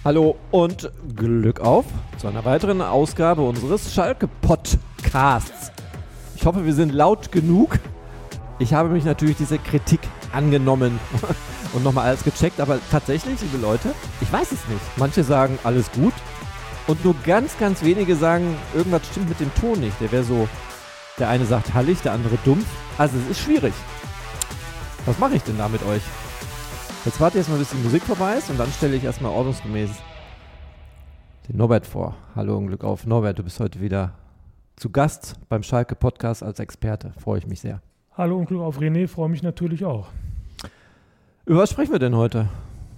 Hallo und Glück auf zu einer weiteren Ausgabe unseres Schalke-Podcasts. Ich hoffe, wir sind laut genug. Ich habe mich natürlich dieser Kritik angenommen und nochmal alles gecheckt, aber tatsächlich, liebe Leute, ich weiß es nicht. Manche sagen, alles gut und nur ganz, ganz wenige sagen, irgendwas stimmt mit dem Ton nicht. Der wäre so, der eine sagt hallig, der andere dumpf. Also es ist schwierig. Was mache ich denn da mit euch? Jetzt warte erstmal, bis die Musik vorbei ist und dann stelle ich erstmal ordnungsgemäß den Norbert vor. Hallo und Glück auf. Norbert, du bist heute wieder zu Gast beim Schalke-Podcast als Experte. Freue ich mich sehr. Hallo und Glück auf René, freue mich natürlich auch. Über was sprechen wir denn heute?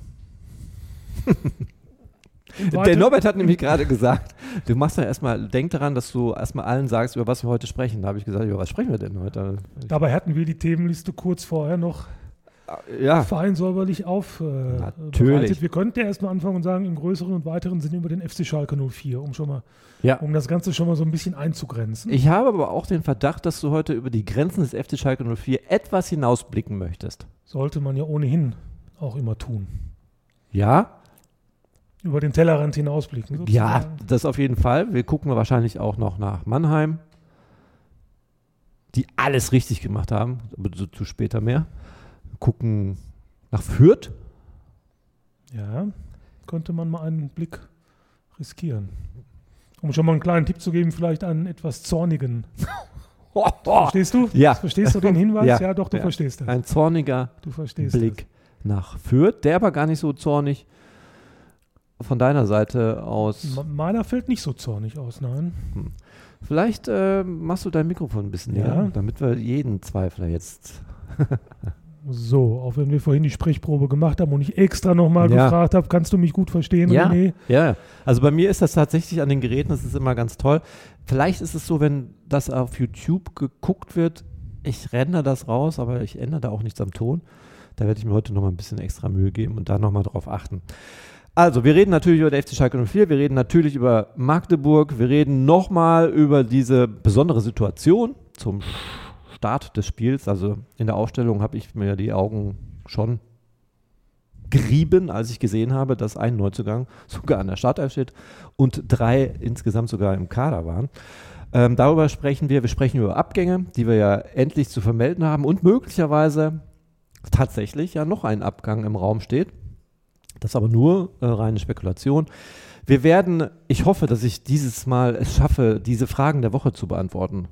Der Norbert hat nämlich gerade gesagt, du machst ja erstmal, denk daran, dass du erstmal allen sagst, über was wir heute sprechen. Da habe ich gesagt, über was sprechen wir denn heute? Dabei hatten wir die Themenliste kurz vorher noch fein säuberlich aufbereitet. Wir könnten ja erstmal anfangen und sagen, im größeren und weiteren Sinne über den FC Schalke 04, um das Ganze schon mal so ein bisschen einzugrenzen. Ich habe aber auch den Verdacht, dass du heute über die Grenzen des FC Schalke 04 etwas hinausblicken möchtest. Sollte man ja ohnehin auch immer tun. Ja? Über den Tellerrand hinausblicken. Sozusagen. Ja, das auf jeden Fall. Wir gucken wahrscheinlich auch noch nach Mannheim, die alles richtig gemacht haben, aber zu später mehr. Wir gucken nach Fürth. Ja, könnte man mal einen Blick riskieren. Um schon mal einen kleinen Tipp zu geben, vielleicht einen etwas zornigen. Verstehst du? Ja. Verstehst du den Hinweis? Ja, doch, du ja. Verstehst das. Ein zorniger Blick nach Fürth, der aber gar nicht so zornig von deiner Seite aus. Meiner fällt nicht so zornig aus, nein. Vielleicht machst du dein Mikrofon ein bisschen näher, damit wir jeden Zweifler jetzt... So, auch wenn wir vorhin die Sprechprobe gemacht haben und ich extra nochmal gefragt habe, kannst du mich gut verstehen, René? Ja, also bei mir ist das tatsächlich an den Geräten, das ist immer ganz toll. Vielleicht ist es so, wenn das auf YouTube geguckt wird, ich rendere das raus, aber ich ändere da auch nichts am Ton. Da werde ich mir heute nochmal ein bisschen extra Mühe geben und da nochmal drauf achten. Also, wir reden natürlich über den FC Schalke 04, wir reden natürlich über Magdeburg, wir reden nochmal über diese besondere Situation zum Start des Spiels. Also in der Aufstellung habe ich mir die Augen schon gerieben, als ich gesehen habe, dass ein Neuzugang sogar an der Startelf steht und 3 insgesamt sogar im Kader waren. Darüber sprechen wir. Wir sprechen über Abgänge, die wir ja endlich zu vermelden haben und möglicherweise tatsächlich ja noch ein Abgang im Raum steht. Das ist aber nur reine Spekulation. Wir werden, ich hoffe, dass ich dieses Mal es schaffe, diese Fragen der Woche zu beantworten.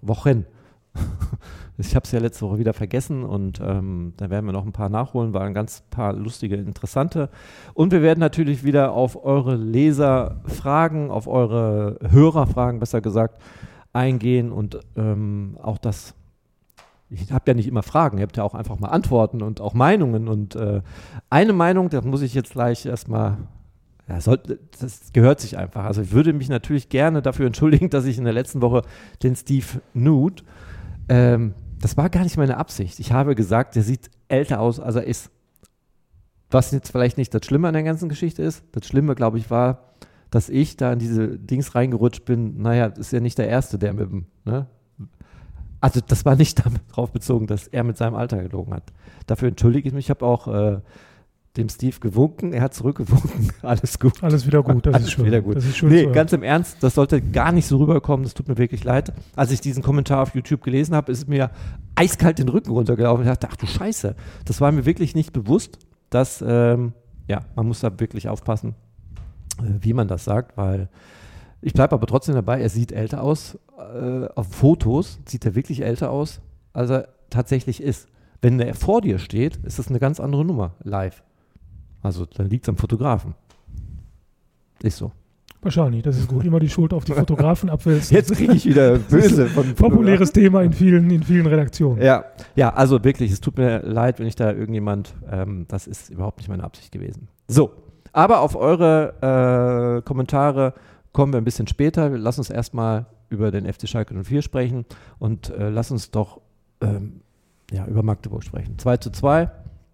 Ich habe es ja letzte Woche wieder vergessen und da werden wir noch ein paar nachholen, waren ganz paar lustige, interessante. Und wir werden natürlich wieder auf eure Leserfragen, auf eure Hörerfragen besser gesagt, eingehen und auch das, ich habe ja nicht immer Fragen, ihr habt ja auch einfach mal Antworten und auch Meinungen und eine Meinung, da muss ich jetzt gleich erstmal, das gehört sich einfach. Also ich würde mich natürlich gerne dafür entschuldigen, dass ich in der letzten Woche den Steve Nude, das war gar nicht meine Absicht. Ich habe gesagt, der sieht älter aus, als er ist. Was jetzt vielleicht nicht das Schlimme an der ganzen Geschichte ist. Das Schlimme, glaube ich, war, dass ich da in diese Dings reingerutscht bin. Naja, das ist ja nicht der Erste, der mit dem, ne? Also das war nicht darauf bezogen, dass er mit seinem Alter gelogen hat. Dafür entschuldige ich mich. Ich habe auch dem Steve gewunken, er hat zurückgewunken. Alles gut. Alles wieder gut, das ist schön. Wieder gut. Das ist schön. Nee, ganz im Ernst, das sollte gar nicht so rüberkommen, das tut mir wirklich leid. Als ich diesen Kommentar auf YouTube gelesen habe, ist es mir eiskalt den Rücken runtergelaufen und ich dachte, ach du Scheiße, das war mir wirklich nicht bewusst, dass, man muss da wirklich aufpassen, wie man das sagt, weil ich bleibe aber trotzdem dabei, er sieht älter aus, auf Fotos sieht er wirklich älter aus, als er tatsächlich ist. Wenn er vor dir steht, ist das eine ganz andere Nummer, live. Also dann liegt es am Fotografen. Ist so. Wahrscheinlich, das ist gut. Immer die Schuld auf die Fotografen abwälzen. Jetzt kriege ich wieder böse. Populäres Thema in vielen Redaktionen. Ja, also wirklich, es tut mir leid, wenn ich da irgendjemand, das ist überhaupt nicht meine Absicht gewesen. So, aber auf eure Kommentare kommen wir ein bisschen später. Lass uns erstmal über den FC Schalke 04 sprechen und lass uns doch über Magdeburg sprechen. 2:2.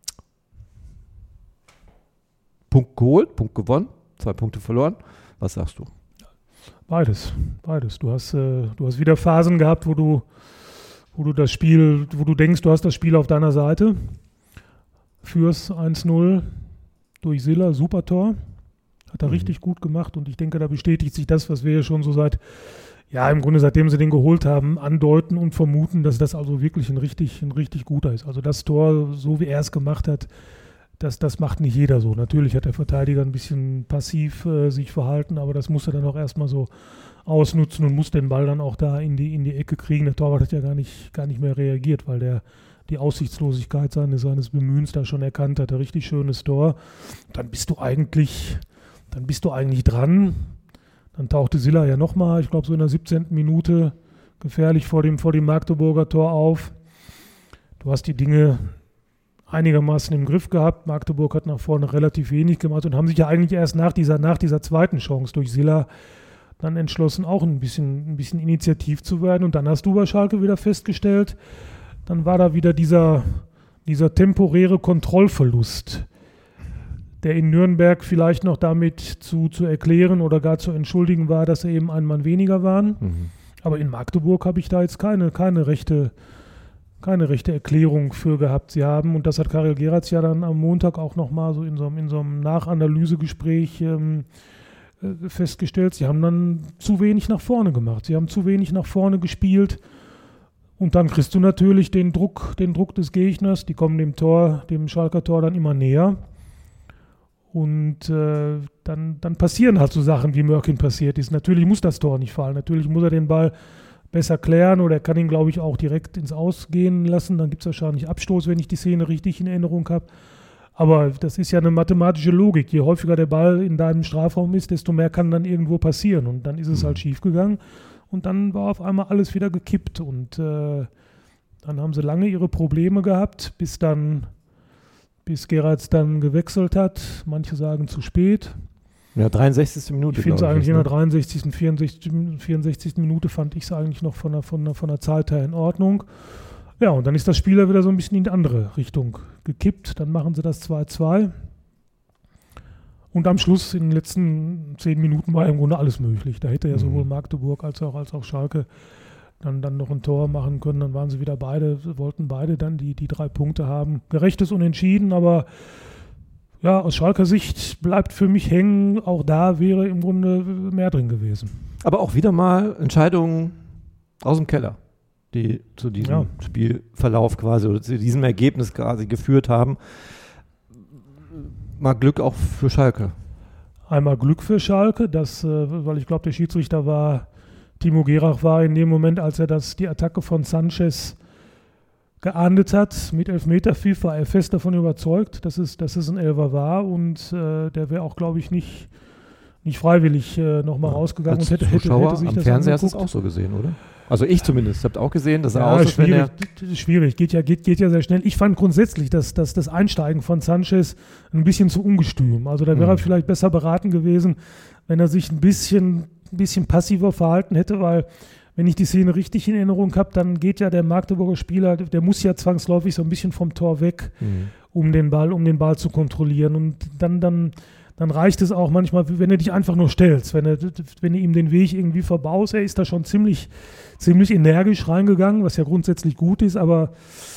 Punkt geholt, Punkt gewonnen, 2 Punkte verloren. Was sagst du? Beides. Du hast wieder Phasen gehabt, wo du denkst, du hast das Spiel auf deiner Seite. Führst 1-0 durch Siller, super Tor. Hat er richtig gut gemacht und ich denke, da bestätigt sich das, was wir ja schon so im Grunde seitdem sie den geholt haben, andeuten und vermuten, dass das also wirklich ein richtig guter ist. Also das Tor, so wie er es gemacht hat, das macht nicht jeder so. Natürlich hat der Verteidiger ein bisschen passiv sich verhalten, aber das muss er dann auch erstmal so ausnutzen und muss den Ball dann auch da in die Ecke kriegen. Der Torwart hat ja gar nicht mehr reagiert, weil der die Aussichtslosigkeit seines Bemühens da schon erkannt hat. Ein richtig schönes Tor. Dann bist du eigentlich dran. Dann tauchte Silla ja nochmal, ich glaube so in der 17. Minute, gefährlich vor dem Magdeburger Tor auf. Du hast die Dinge einigermaßen im Griff gehabt. Magdeburg hat nach vorne relativ wenig gemacht und haben sich ja eigentlich erst nach dieser zweiten Chance durch Silla dann entschlossen, auch ein bisschen initiativ zu werden. Und dann hast du bei Schalke wieder festgestellt, dann war da wieder dieser temporäre Kontrollverlust, der in Nürnberg vielleicht noch damit zu erklären oder gar zu entschuldigen war, dass eben ein Mann weniger waren. Mhm. Aber in Magdeburg habe ich da jetzt keine rechte Erklärung für gehabt. Sie haben, und das hat Karel Geratz ja dann am Montag auch nochmal so in so einem Nachanalysegespräch festgestellt, sie haben dann zu wenig nach vorne gemacht. Sie haben zu wenig nach vorne gespielt. Und dann kriegst du natürlich den Druck des Gegners. Die kommen dem Schalker Tor dann immer näher. Und dann passieren halt so Sachen, wie Mörkin passiert ist. Natürlich muss das Tor nicht fallen. Natürlich muss er den Ball besser klären oder er kann ihn, glaube ich, auch direkt ins Aus gehen lassen. Dann gibt es wahrscheinlich Abstoß, wenn ich die Szene richtig in Erinnerung habe. Aber das ist ja eine mathematische Logik. Je häufiger der Ball in deinem Strafraum ist, desto mehr kann dann irgendwo passieren. Und dann ist es halt schief gegangen. Und dann war auf einmal alles wieder gekippt. Und dann haben sie lange ihre Probleme gehabt, bis Geratz dann gewechselt hat. Manche sagen zu spät. Ja, 63. Minute. Ich finde es eigentlich in der 63., 64. Minute fand ich es eigentlich noch von der Zeit her in Ordnung. Ja, und dann ist das Spiel wieder so ein bisschen in die andere Richtung gekippt. Dann machen sie das 2-2. Und am Schluss, in den letzten 10 Minuten, war im Grunde alles möglich. Da hätte ja sowohl Magdeburg als auch Schalke dann noch ein Tor machen können. Dann waren sie wieder wollten beide dann die 3 Punkte haben. Gerechtes Unentschieden, aber ja, aus Schalker Sicht bleibt für mich hängen, auch da wäre im Grunde mehr drin gewesen. Aber auch wieder mal Entscheidungen aus dem Keller, die zu diesem Spielverlauf quasi oder zu diesem Ergebnis quasi geführt haben. Mal Glück auch für Schalke. Einmal Glück für Schalke, weil ich glaube, der Schiedsrichter Timo Gerach war in dem Moment, als er die Attacke von Sanchez geahndet hat, mit Elfmeterpfiff, war er fest davon überzeugt, dass es ein Elfer war und der wäre auch, glaube ich, nicht freiwillig nochmal rausgegangen. Als und hätte sich am das Fernseher hast du es auch so gesehen, oder? Also ich zumindest, habt auch gesehen, dass er aus ist, schwierig, geht ja sehr schnell. Ich fand grundsätzlich, dass das Einsteigen von Sanchez ein bisschen zu ungestüm. Also da wäre er vielleicht besser beraten gewesen, wenn er sich ein bisschen passiver verhalten hätte, weil wenn ich die Szene richtig in Erinnerung habe, dann geht ja der Magdeburger Spieler, der muss ja zwangsläufig so ein bisschen vom Tor weg, um den Ball zu kontrollieren. Und dann reicht es auch manchmal, wenn du dich einfach nur stellst, wenn du ihm den Weg irgendwie verbaust. Er ist da schon ziemlich energisch reingegangen, was ja grundsätzlich gut ist, aber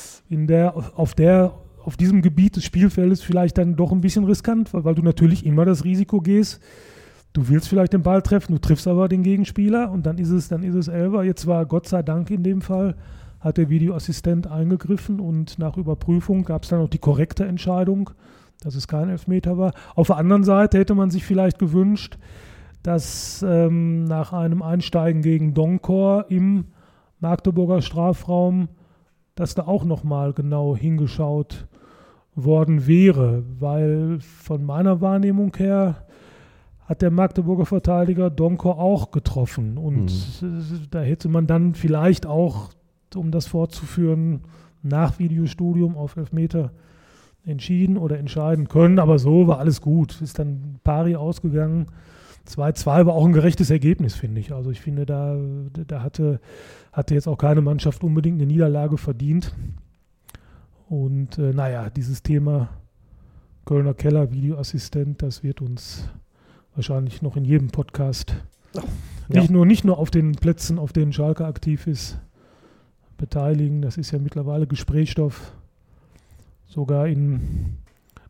auf diesem Gebiet des Spielfeldes vielleicht dann doch ein bisschen riskant, weil du natürlich immer das Risiko gehst. Du willst vielleicht den Ball treffen, du triffst aber den Gegenspieler und dann ist es Elfer. Jetzt war Gott sei Dank in dem Fall, hat der Videoassistent eingegriffen und nach Überprüfung gab es dann auch die korrekte Entscheidung, dass es kein Elfmeter war. Auf der anderen Seite hätte man sich vielleicht gewünscht, dass nach einem Einsteigen gegen Donkor im Magdeburger Strafraum, dass da auch nochmal genau hingeschaut worden wäre, weil von meiner Wahrnehmung her hat der Magdeburger Verteidiger Donkor auch getroffen. Und da hätte man dann vielleicht auch, um das fortzuführen, nach Videostudium auf Elfmeter entschieden oder entscheiden können. Aber so war alles gut. Ist dann pari ausgegangen. 2-2 war auch ein gerechtes Ergebnis, finde ich. Also ich finde, da hatte jetzt auch keine Mannschaft unbedingt eine Niederlage verdient. Und dieses Thema Kölner Keller, Videoassistent, das wird uns wahrscheinlich noch in jedem Podcast, nicht nur auf den Plätzen, auf denen Schalke aktiv ist, beteiligen. Das ist ja mittlerweile Gesprächsstoff, sogar in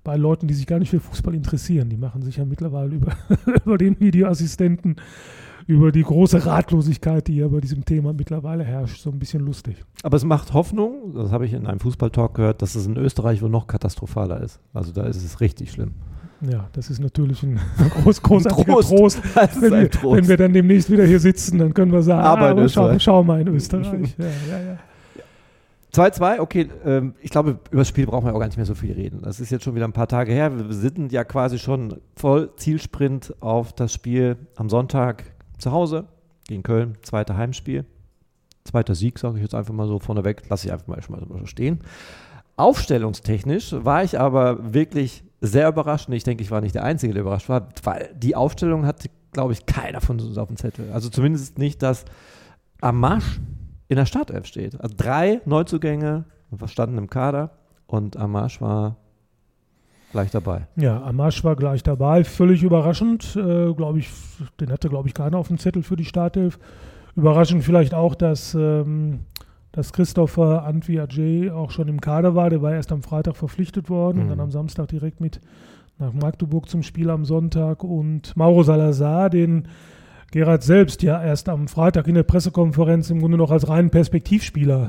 bei Leuten, die sich gar nicht für Fußball interessieren. Die machen sich ja mittlerweile über den Videoassistenten, über die große Ratlosigkeit, die ja bei diesem Thema mittlerweile herrscht, so ein bisschen lustig. Aber es macht Hoffnung, das habe ich in einem Fußballtalk gehört, dass es in Österreich wohl noch katastrophaler ist. Also da ist es richtig schlimm. Ja, das ist natürlich ein großartiger Trost. Wenn wir dann demnächst wieder hier sitzen, dann können wir sagen, schau mal in Österreich. Ja. 2-2, okay, ich glaube, über das Spiel brauchen wir auch gar nicht mehr so viel reden. Das ist jetzt schon wieder ein paar Tage her. Wir sind ja quasi schon voll Zielsprint auf das Spiel am Sonntag zu Hause gegen Köln, 2. Heimspiel. 2. Sieg, sage ich jetzt einfach mal so vorneweg, lasse ich einfach mal schon mal so stehen. Aufstellungstechnisch war ich aber wirklich sehr überrascht. Ich denke, ich war nicht der Einzige, der überrascht war, weil die Aufstellung hatte, glaube ich, keiner von uns auf dem Zettel. Also zumindest nicht, dass Amash in der Startelf steht. Also 3 Neuzugänge standen im Kader und Amash war gleich dabei. Ja, Amash war gleich dabei. Völlig überraschend, glaube ich, den hatte, glaube ich, keiner auf dem Zettel für die Startelf. Überraschend vielleicht auch, dass Christopher Antwi-Adjei auch schon im Kader war. Der war erst am Freitag verpflichtet worden und dann am Samstag direkt mit nach Magdeburg zum Spiel am Sonntag. Und Mauro Salazar, den Gerhard selbst ja erst am Freitag in der Pressekonferenz im Grunde noch als reinen Perspektivspieler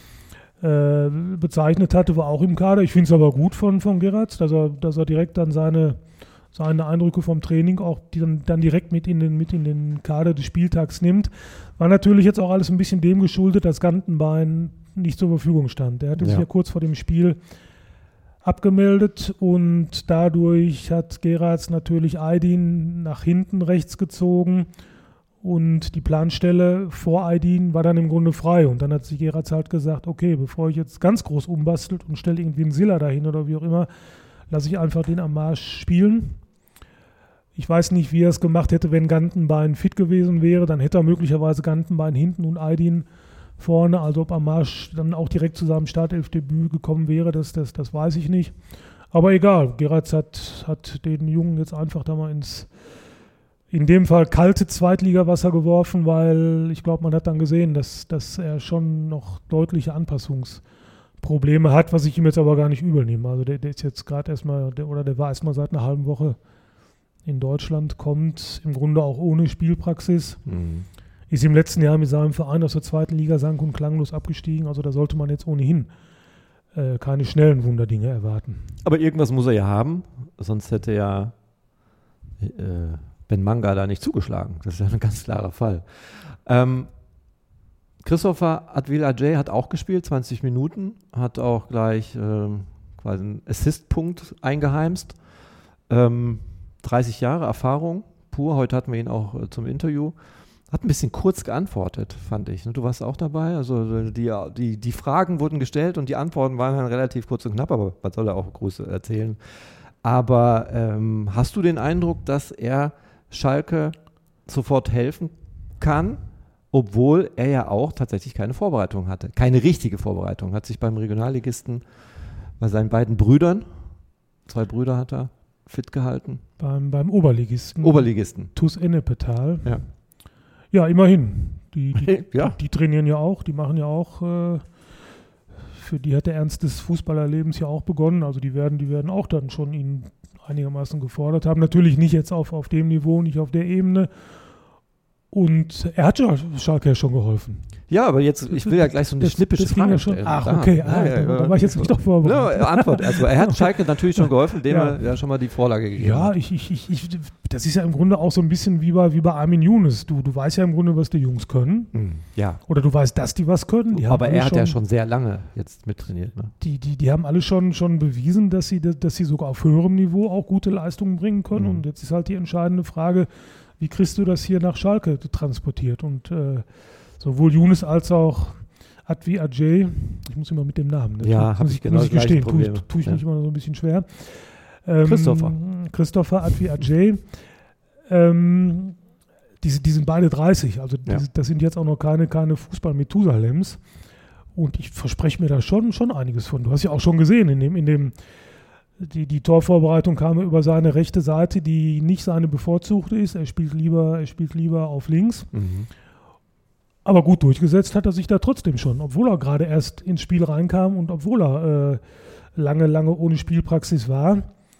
bezeichnet hatte, war auch im Kader. Ich finde es aber gut von Gerhard, dass er direkt dann seine Eindrücke vom Training auch dann direkt mit in den Kader des Spieltags nimmt. War natürlich jetzt auch alles ein bisschen dem geschuldet, dass Gantenbein nicht zur Verfügung stand. Er hatte sich ja kurz vor dem Spiel abgemeldet und dadurch hat Gerhards natürlich Aydin nach hinten rechts gezogen und die Planstelle vor Aydin war dann im Grunde frei und dann hat sich Gerhards halt gesagt, okay, bevor ich jetzt ganz groß umbastelt und stelle irgendwie einen Silla dahin oder wie auch immer, lasse ich einfach den Amash spielen. Ich weiß nicht, wie er es gemacht hätte, wenn Gantenbein fit gewesen wäre, dann hätte er möglicherweise Gantenbein hinten und Aydin vorne, also ob Amash dann auch direkt zu seinem Startelfdebüt gekommen wäre, das weiß ich nicht. Aber egal, Gerhards hat den Jungen jetzt einfach da mal in dem Fall kalte Zweitligawasser geworfen, weil ich glaube, man hat dann gesehen, dass er schon noch deutliche Anpassungsprobleme hat, was ich ihm jetzt aber gar nicht übel nehme. Also der ist jetzt gerade erstmal, der war erstmal seit einer halben Woche in Deutschland, kommt im Grunde auch ohne Spielpraxis. Ist im letzten Jahr mit seinem Verein aus der 2. Liga sang- und klanglos abgestiegen. Also da sollte man jetzt ohnehin keine schnellen Wunderdinge erwarten. Aber irgendwas muss er ja haben, sonst hätte ja Ben Manga da nicht zugeschlagen. Das ist ja ein ganz klarer Fall. Christopher Antwi-Adjei hat auch gespielt, 20 Minuten, hat auch gleich quasi einen Assist-Punkt eingeheimst. 30 Jahre Erfahrung pur, heute hatten wir ihn auch zum Interview. Hat ein bisschen kurz geantwortet, fand ich. Du warst auch dabei, also die Fragen wurden gestellt und die Antworten waren dann relativ kurz und knapp, aber was soll er auch groß erzählen. Aber hast du den Eindruck, dass er Schalke sofort helfen kann, obwohl er ja auch tatsächlich keine Vorbereitung hatte, keine richtige Vorbereitung, hat sich beim Regionalligisten bei seinen beiden Brüdern, 2 Brüder hat er fit gehalten. Beim Oberligisten. TuS Ennepetal. Ja. Ja, immerhin. Die trainieren ja auch, die machen ja auch, für die hat der Ernst des Fußballerlebens ja auch begonnen. Also die werden auch dann schon ihn einigermaßen gefordert haben. Natürlich nicht jetzt auf dem Niveau, nicht auf der Ebene. Und er hat Schalke ja schon geholfen. Ja, aber jetzt, ich will ja gleich so eine schnippische Frage stellen. Ach, okay, da war ich jetzt nicht doch vorbereitet. Antwort. Also er hat Schalke natürlich schon geholfen, indem er ja schon mal die Vorlage gegeben hat. Ja, das ist ja im Grunde auch so ein bisschen wie bei Armin Younes. Du weißt ja im Grunde, was die Jungs können. Ja. Oder du weißt, dass die was können. Aber er hat ja schon sehr lange jetzt mittrainiert. Ne? Die haben alle schon bewiesen, dass sie sogar auf höherem Niveau auch gute Leistungen bringen können. Und jetzt ist halt die entscheidende Frage, wie kriegst du das hier nach Schalke transportiert? Und sowohl Younes als auch Antwi-Adjei, ich muss immer mit dem Namen, ne? Ja, habe ich genau das gleiche Problem. Tue ich mich immer so ein bisschen schwer. Christopher Antwi-Adjei, die sind beide 30, also das sind jetzt auch noch keine Fußball-Methusalems. Und ich verspreche mir da schon einiges von. Du hast ja auch schon gesehen, in dem die Torvorbereitung kam über seine rechte Seite, die nicht seine bevorzugte ist. Er spielt lieber auf links. Aber gut durchgesetzt hat er sich da trotzdem schon, obwohl er gerade erst ins Spiel reinkam und obwohl er lange ohne Spielpraxis war.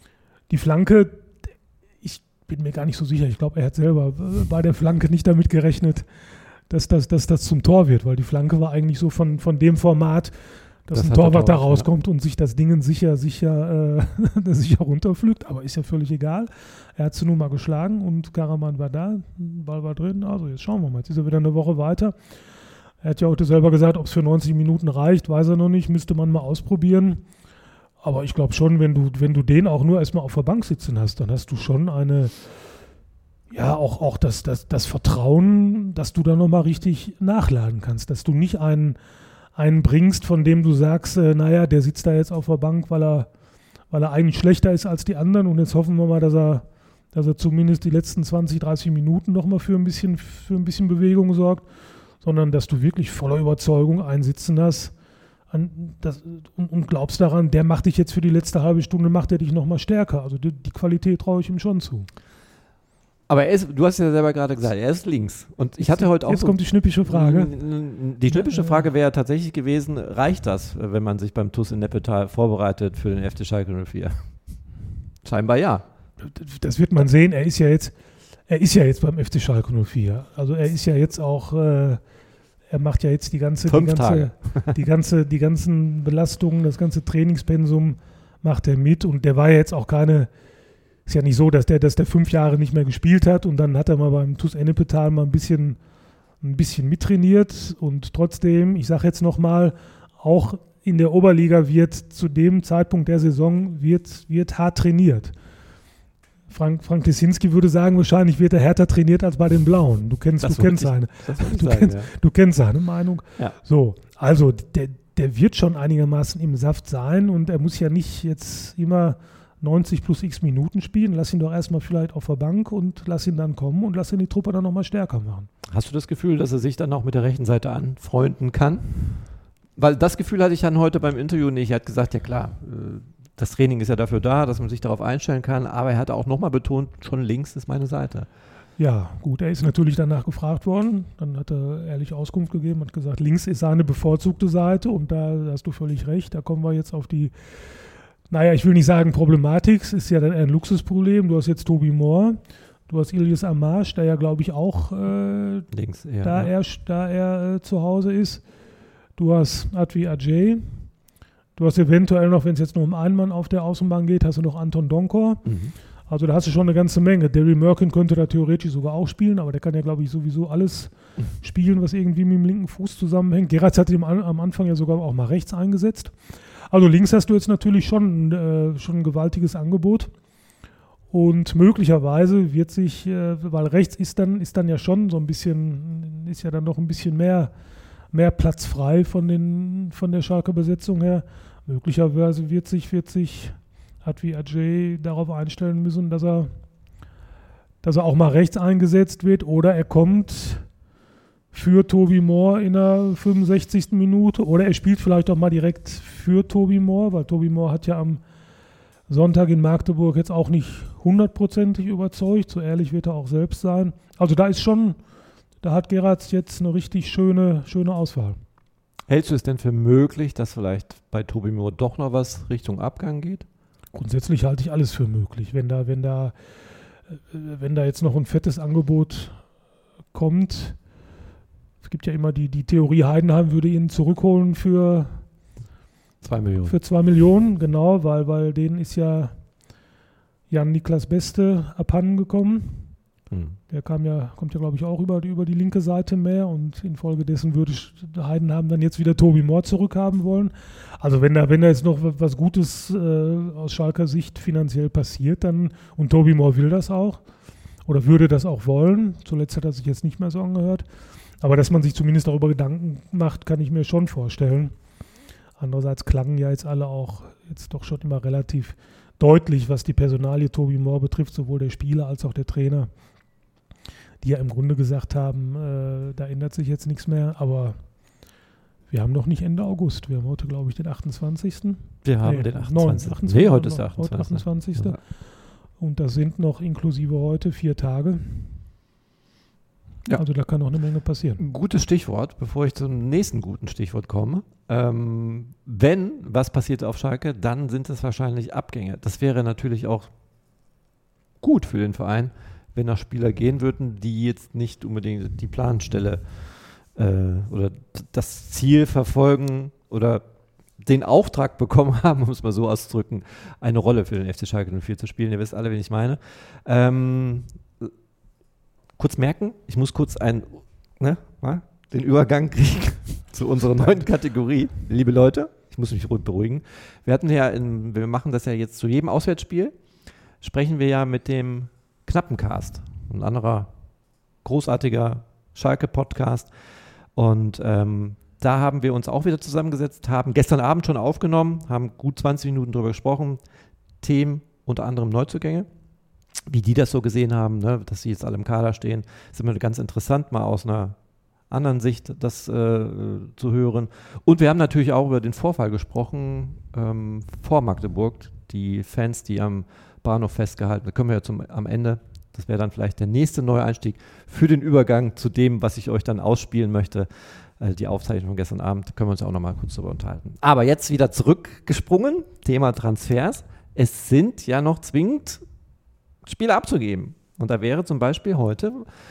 Die Flanke, ich bin mir gar nicht so sicher, ich glaube, er hat selber bei der Flanke nicht damit gerechnet, dass das zum Tor wird, weil die Flanke war eigentlich so von dem Format, dass ein Torwart da rauskommt und sich das Ding sicher runterpflügt, aber ist ja völlig egal. Er hat sie nun mal geschlagen und Karaman war da, Ball war drin, also jetzt schauen wir mal, jetzt ist er wieder eine Woche weiter. Er hat ja heute selber gesagt, ob es für 90 Minuten reicht, weiß er noch nicht, müsste man mal ausprobieren. Aber ich glaube schon, wenn du den auch nur erstmal auf der Bank sitzen hast, dann hast du schon auch das Vertrauen, dass du da nochmal richtig nachladen kannst, dass du nicht einen bringst, von dem du sagst, der sitzt da jetzt auf der Bank, weil er eigentlich schlechter ist als die anderen und jetzt hoffen wir mal, dass er zumindest die letzten 20, 30 Minuten nochmal für ein bisschen Bewegung sorgt, sondern dass du wirklich voller Überzeugung einsitzen hast und glaubst daran, der macht dich jetzt für die letzte halbe Stunde, macht er dich nochmal stärker. Also die Qualität traue ich ihm schon zu. Aber du hast ja selber gerade gesagt, er ist links. Und ich hatte heute auch. Jetzt kommt die schnippische Frage. Die schnippische Frage wäre tatsächlich gewesen: Reicht das, wenn man sich beim TuS in Neppetal vorbereitet für den FC Schalke 04? Scheinbar ja. Das wird man sehen. Er ist ja jetzt beim FC Schalke 04. Also er ist ja jetzt auch. Er macht ja jetzt die ganzen Belastungen, das ganze Trainingspensum macht er mit. Und der war ja jetzt auch ist ja nicht so, dass der 5 Jahre nicht mehr gespielt hat und dann hat er mal beim TuS Ennepetal mal ein bisschen mittrainiert und trotzdem, ich sage jetzt nochmal, auch in der Oberliga wird zu dem Zeitpunkt der Saison wird hart trainiert. Frank Lesinski würde sagen, wahrscheinlich wird er härter trainiert als bei den Blauen. Du kennst seine Meinung. Ja. So, also der wird schon einigermaßen im Saft sein und er muss ja nicht jetzt immer 90 plus x Minuten spielen, lass ihn doch erstmal vielleicht auf der Bank und lass ihn dann kommen und lass ihn die Truppe dann nochmal stärker machen. Hast du das Gefühl, dass er sich dann auch mit der rechten Seite anfreunden kann? Weil das Gefühl hatte ich dann heute beim Interview nicht. Er hat gesagt, ja klar, das Training ist ja dafür da, dass man sich darauf einstellen kann, aber er hat auch nochmal betont, schon links ist meine Seite. Ja, gut, er ist natürlich danach gefragt worden, dann hat er ehrlich Auskunft gegeben und gesagt, links ist seine bevorzugte Seite und da hast du völlig recht, da kommen wir jetzt auf die ich will nicht sagen Problematik, es ist ja dann ein Luxusproblem. Du hast jetzt Toby Moore, du hast Ilyas Amash, der ja glaube ich auch links, da er zu Hause ist. Du hast Advi Ajay, du hast eventuell noch, wenn es jetzt nur um einen Mann auf der Außenbahn geht, hast du noch Anton Donkor. Mhm. Also da hast du schon eine ganze Menge. Derry Merkin könnte da theoretisch sogar auch spielen, aber der kann ja glaube ich sowieso alles spielen, was irgendwie mit dem linken Fuß zusammenhängt. Geratz hat ihn am Anfang ja sogar auch mal rechts eingesetzt. Also links hast du jetzt natürlich schon ein gewaltiges Angebot und möglicherweise wird sich, weil rechts ist dann ja schon so ein bisschen, ist ja dann noch ein bisschen mehr Platz frei von der Schalker Besetzung her. Möglicherweise wird sich Advi Ajay darauf einstellen müssen, dass er auch mal rechts eingesetzt wird oder er kommt für Toby Moore in der 65. Minute oder er spielt vielleicht auch mal direkt für Toby Moore, weil Toby Moore hat ja am Sonntag in Magdeburg jetzt auch nicht 100% überzeugt, so ehrlich wird er auch selbst sein. Also da hat Geratz jetzt eine richtig schöne Auswahl. Hältst du es denn für möglich, dass vielleicht bei Toby Moore doch noch was Richtung Abgang geht? Grundsätzlich halte ich alles für möglich. Wenn da jetzt noch ein fettes Angebot kommt. Es gibt ja immer die Theorie, Heidenheim würde ihn zurückholen für 2 Millionen. Für 2 Millionen, genau, weil denen ist ja Jan-Niklas Beste abhanden gekommen. Der kommt ja, glaube ich, auch über die linke Seite mehr und infolgedessen würde Heidenheim dann jetzt wieder Toby Moore zurückhaben wollen. Also wenn da jetzt noch was Gutes aus Schalker Sicht finanziell passiert, dann, und Toby Moore will das auch oder würde das auch wollen, zuletzt hat er sich jetzt nicht mehr so angehört, aber dass man sich zumindest darüber Gedanken macht, kann ich mir schon vorstellen. Andererseits klangen ja jetzt alle auch jetzt doch schon immer relativ deutlich, was die Personalie Toby Moore betrifft, sowohl der Spieler als auch der Trainer, die ja im Grunde gesagt haben, da ändert sich jetzt nichts mehr, aber wir haben noch nicht Ende August. Wir haben heute, glaube ich, den 28. Wir haben den 28. Nee, heute ist der 28. Heute 28. Ja. Und das sind noch inklusive heute 4 Tage. Ja. Also da kann noch eine Menge passieren. Gutes Stichwort, bevor ich zum nächsten guten Stichwort komme. Wenn was passiert auf Schalke, dann sind es wahrscheinlich Abgänge. Das wäre natürlich auch gut für den Verein, wenn da Spieler gehen würden, die jetzt nicht unbedingt die Planstelle oder das Ziel verfolgen oder den Auftrag bekommen haben, um es mal so auszudrücken, eine Rolle für den FC Schalke 04 zu spielen. Ihr wisst alle, wen ich meine. Kurz merken, ich muss kurz den Übergang kriegen zu unserer neuen Kategorie. Liebe Leute, ich muss mich beruhigen. Wir machen das ja jetzt zu jedem Auswärtsspiel, sprechen wir ja mit dem Knappencast, ein anderer großartiger Schalke-Podcast. Und da haben wir uns auch wieder zusammengesetzt, haben gestern Abend schon aufgenommen, haben gut 20 Minuten drüber gesprochen, Themen unter anderem Neuzugänge, wie die das so gesehen haben, ne, dass sie jetzt alle im Kader stehen, ist immer ganz interessant, mal aus einer anderen Sicht das zu hören. Und wir haben natürlich auch über den Vorfall gesprochen vor Magdeburg, die Fans, die am Bahnhof festgehalten, da können wir ja am Ende, das wäre dann vielleicht der nächste neue Einstieg für den Übergang zu dem, was ich euch dann ausspielen möchte. Die Aufzeichnung von gestern Abend, können wir uns auch noch mal kurz darüber unterhalten. Aber jetzt wieder zurückgesprungen, Thema Transfers. Es sind ja noch zwingend Spieler abzugeben. Und da wäre zum Beispiel heute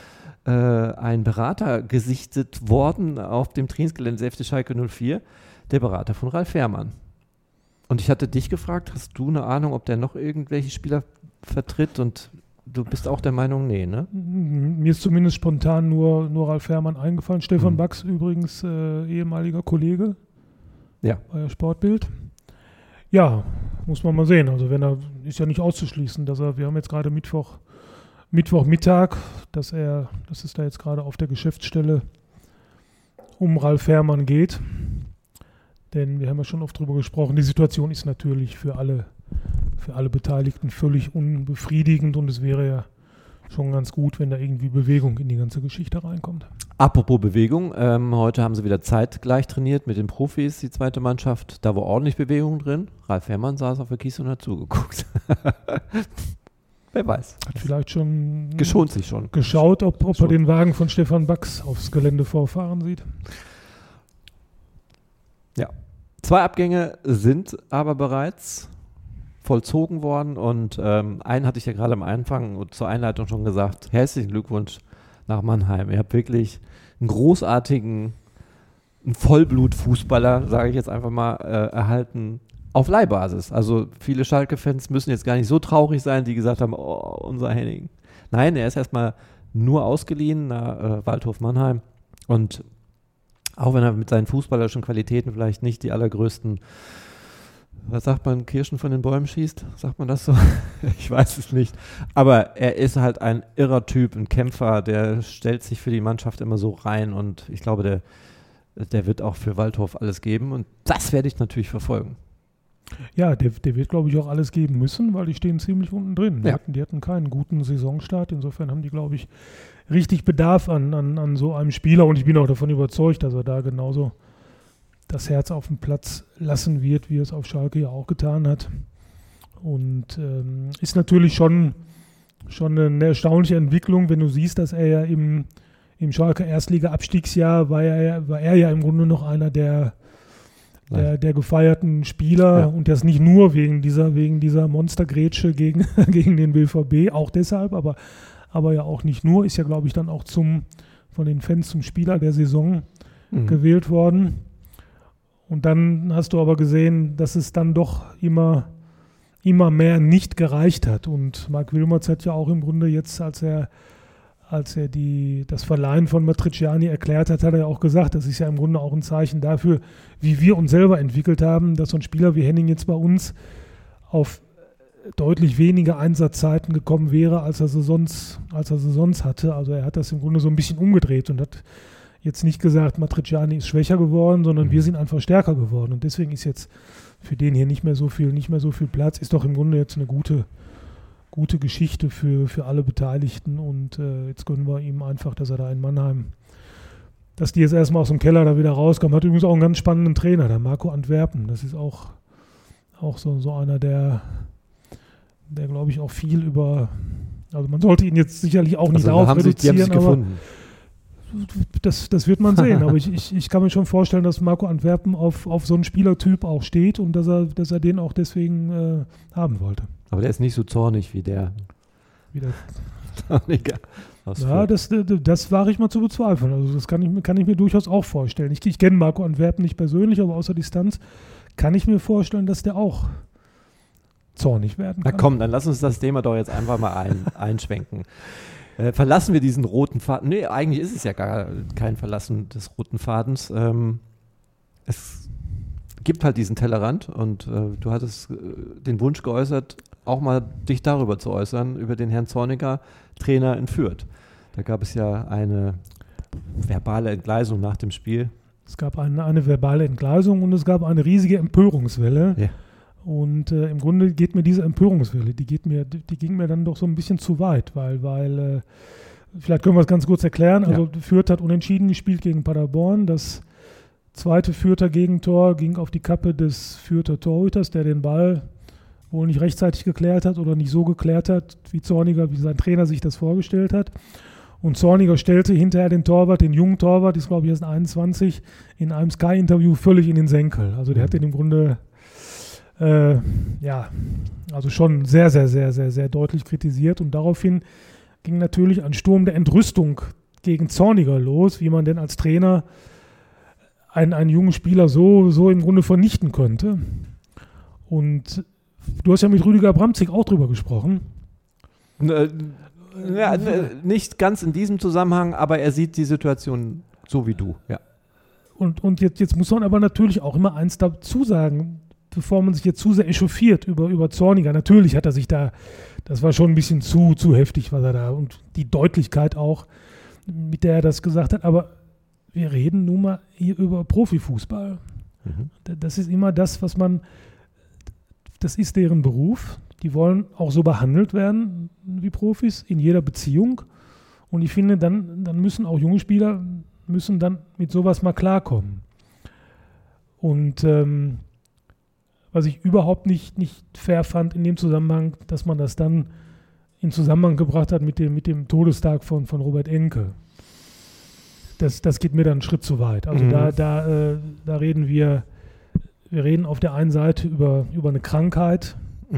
ein Berater gesichtet worden auf dem Trainingsgelände des FC Schalke 04, der Berater von Ralf Fährmann. Und ich hatte dich gefragt, hast du eine Ahnung, ob der noch irgendwelche Spieler vertritt? Und du bist auch der Meinung, nee, ne? Mir ist zumindest spontan nur Ralf Fährmann eingefallen. Stefan Bax übrigens, ehemaliger Kollege bei der Sportbild. Ja, muss man mal sehen. Also ist ja nicht auszuschließen, wir haben jetzt gerade Mittwochmittag, dass es da jetzt gerade auf der Geschäftsstelle um Ralf Fährmann geht. Denn wir haben ja schon oft drüber gesprochen, die Situation ist natürlich für alle Beteiligten völlig unbefriedigend und es wäre ja schon ganz gut, wenn da irgendwie Bewegung in die ganze Geschichte reinkommt. Apropos Bewegung, heute haben sie wieder zeitgleich trainiert mit den Profis, die zweite Mannschaft. Da war ordentlich Bewegung drin. Ralf Fährmann saß auf der Kies und hat zugeguckt. Wer weiß. Hat vielleicht schon geschont sich schon. Geschaut, ob er den Wagen von Stefan Bax aufs Gelände vorfahren sieht. Ja. 2 Abgänge sind aber bereits vollzogen worden und einen hatte ich ja gerade am Anfang zur Einleitung schon gesagt, herzlichen Glückwunsch nach Mannheim. Ihr habt wirklich einen großartigen, einen Vollblut-Fußballer, sage ich jetzt einfach mal, erhalten auf Leihbasis. Also viele Schalke-Fans müssen jetzt gar nicht so traurig sein, die gesagt haben, oh, unser Henning. Nein, er ist erstmal nur ausgeliehen nach Waldhof Mannheim und auch wenn er mit seinen fußballerischen Qualitäten vielleicht nicht die allergrößten, was sagt man, Kirschen von den Bäumen schießt? Sagt man das so? Ich weiß es nicht. Aber er ist halt ein irrer Typ, ein Kämpfer, der stellt sich für die Mannschaft immer so rein und ich glaube, der wird auch für Waldhof alles geben und das werde ich natürlich verfolgen. Ja, der wird, glaube ich, auch alles geben müssen, weil die stehen ziemlich unten drin. Die hatten keinen guten Saisonstart, insofern haben die, glaube ich, richtig Bedarf an so einem Spieler und ich bin auch davon überzeugt, dass er da genauso das Herz auf dem Platz lassen wird, wie er es auf Schalke ja auch getan hat. Und ist natürlich schon eine erstaunliche Entwicklung, wenn du siehst, dass er ja im Schalke Erstliga-Abstiegsjahr war er ja im Grunde noch einer der gefeierten Spieler und das nicht nur wegen dieser Monstergrätsche gegen den BVB, auch deshalb, aber ja auch nicht nur, ist ja, glaube ich, dann auch von den Fans zum Spieler der Saison gewählt worden. Und dann hast du aber gesehen, dass es dann doch immer mehr nicht gereicht hat. Und Marc Wilmots hat ja auch im Grunde jetzt, als er das Verleihen von Matriciani erklärt hat, hat er auch gesagt, das ist ja im Grunde auch ein Zeichen dafür, wie wir uns selber entwickelt haben, dass so ein Spieler wie Henning jetzt bei uns auf deutlich weniger Einsatzzeiten gekommen wäre, als er sie sonst hatte. Also er hat das im Grunde so ein bisschen umgedreht und hat jetzt nicht gesagt, Matriciani ist schwächer geworden, sondern wir sind einfach stärker geworden. Und deswegen ist jetzt für den hier nicht mehr so viel Platz. Ist doch im Grunde jetzt eine gute Geschichte für alle Beteiligten. Und jetzt gönnen wir ihm einfach, dass er da in Mannheim, dass die jetzt erstmal aus dem Keller da wieder rauskommen. Hat übrigens auch einen ganz spannenden Trainer, der Marco Antwerpen. Das ist auch so einer, der glaube ich auch viel also man sollte ihn jetzt sicherlich auch nicht darauf reduzieren, aber das wird man sehen. Aber ich kann mir schon vorstellen, dass Marco Antwerpen auf so einen Spielertyp auch steht und dass er den auch deswegen haben wollte. Aber der ist nicht so zornig wie der wieder. Ja, das wage ich mal zu bezweifeln. Also das kann ich mir durchaus auch vorstellen. Ich kenne Marco Antwerpen nicht persönlich, aber außer Distanz kann ich mir vorstellen, dass der auch zornig werden kann. Na komm, dann lass uns das Thema doch jetzt einfach mal einschwenken. Verlassen wir diesen roten Faden. Nee, eigentlich ist es ja gar kein Verlassen des roten Fadens. Es gibt halt diesen Tellerrand und du hattest den Wunsch geäußert, auch mal dich darüber zu äußern, über den Herrn Zorniger, Trainer in Fürth. Da gab es ja eine verbale Entgleisung nach dem Spiel. Es gab eine verbale Entgleisung und es gab eine riesige Empörungswelle. Ja. Und im Grunde geht mir diese Empörungswelle, die ging mir dann doch so ein bisschen zu weit, weil vielleicht können wir es ganz kurz erklären. Also Fürth hat unentschieden gespielt gegen Paderborn. Das zweite Fürther Gegentor ging auf die Kappe des Fürther Torhüters, der den Ball wohl nicht rechtzeitig geklärt hat oder nicht so geklärt hat, wie sein Trainer sich das vorgestellt hat. Und Zorniger stellte hinterher den Torwart, den jungen Torwart, ist glaube ich erst 21, in einem Sky-Interview völlig in den Senkel. Also der hat den im Grunde also schon sehr, sehr, sehr, sehr, sehr deutlich kritisiert. Und daraufhin ging natürlich ein Sturm der Entrüstung gegen Zorniger los, wie man denn als Trainer einen jungen Spieler so im Grunde vernichten könnte. Und du hast ja mit Rüdiger Bramzig auch drüber gesprochen. Nicht ganz in diesem Zusammenhang, aber er sieht die Situation so wie du. Ja. Und jetzt muss man aber natürlich auch immer eins dazu sagen, bevor man sich jetzt zu sehr echauffiert über Zorniger. Natürlich hat er sich da, das war schon ein bisschen zu heftig, was er da, und die Deutlichkeit auch, mit der er das gesagt hat, aber wir reden nun mal hier über Profifußball. Mhm. Das ist immer das, das ist deren Beruf. Die wollen auch so behandelt werden wie Profis in jeder Beziehung. Und ich finde, dann müssen auch junge Spieler dann mit sowas mal klarkommen. Und was ich überhaupt nicht fair fand in dem Zusammenhang, dass man das dann in Zusammenhang gebracht hat mit dem Todestag von Robert Enke. Das geht mir dann einen Schritt zu weit. Also da reden wir reden auf der einen Seite über eine Krankheit,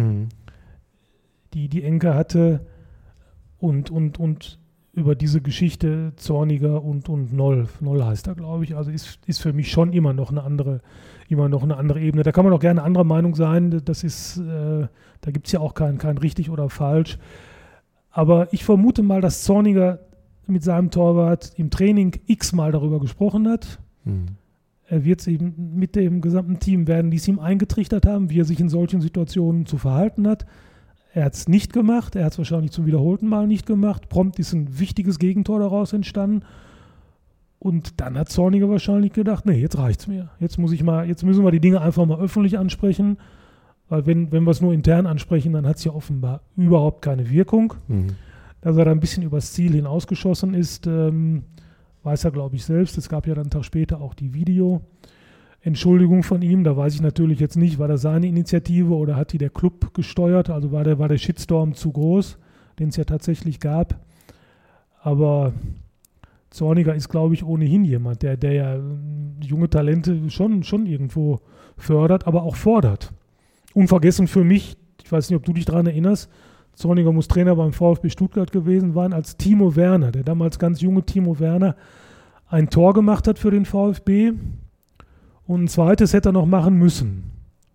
die Enke hatte, und über diese Geschichte Zorniger und Noll heißt er, glaube ich. Also ist für mich schon immer noch eine andere Ebene. Da kann man auch gerne anderer Meinung sein. Das ist, da gibt es ja auch kein richtig oder falsch. Aber ich vermute mal, dass Zorniger mit seinem Torwart im Training x-mal darüber gesprochen hat. Er wird es eben mit dem gesamten Team, werden die es ihm eingetrichtert haben, wie er sich in solchen Situationen zu verhalten hat. Er hat es nicht gemacht, er hat es wahrscheinlich zum wiederholten Mal nicht gemacht. Prompt ist ein wichtiges Gegentor daraus entstanden. Und dann hat Zorniger wahrscheinlich gedacht, nee, jetzt reicht's mir. Jetzt müssen wir die Dinge einfach mal öffentlich ansprechen. Weil wenn wir es nur intern ansprechen, dann hat es ja offenbar überhaupt keine Wirkung. Dass er da ein bisschen übers Ziel hinausgeschossen ist, weiß er, glaube ich, selbst. Es gab ja dann einen Tag später auch die Video-Entschuldigung von ihm. Da weiß ich natürlich jetzt nicht, war das seine Initiative oder hat die der Club gesteuert? Also war der Shitstorm zu groß, den es ja tatsächlich gab. Aber Zorniger ist, glaube ich, ohnehin jemand, der ja junge Talente schon irgendwo fördert, aber auch fordert. Unvergessen für mich, ich weiß nicht, ob du dich daran erinnerst, Zorniger muss Trainer beim VfB Stuttgart gewesen sein, als Timo Werner, der damals ganz junge Timo Werner, ein Tor gemacht hat für den VfB und ein zweites hätte er noch machen müssen.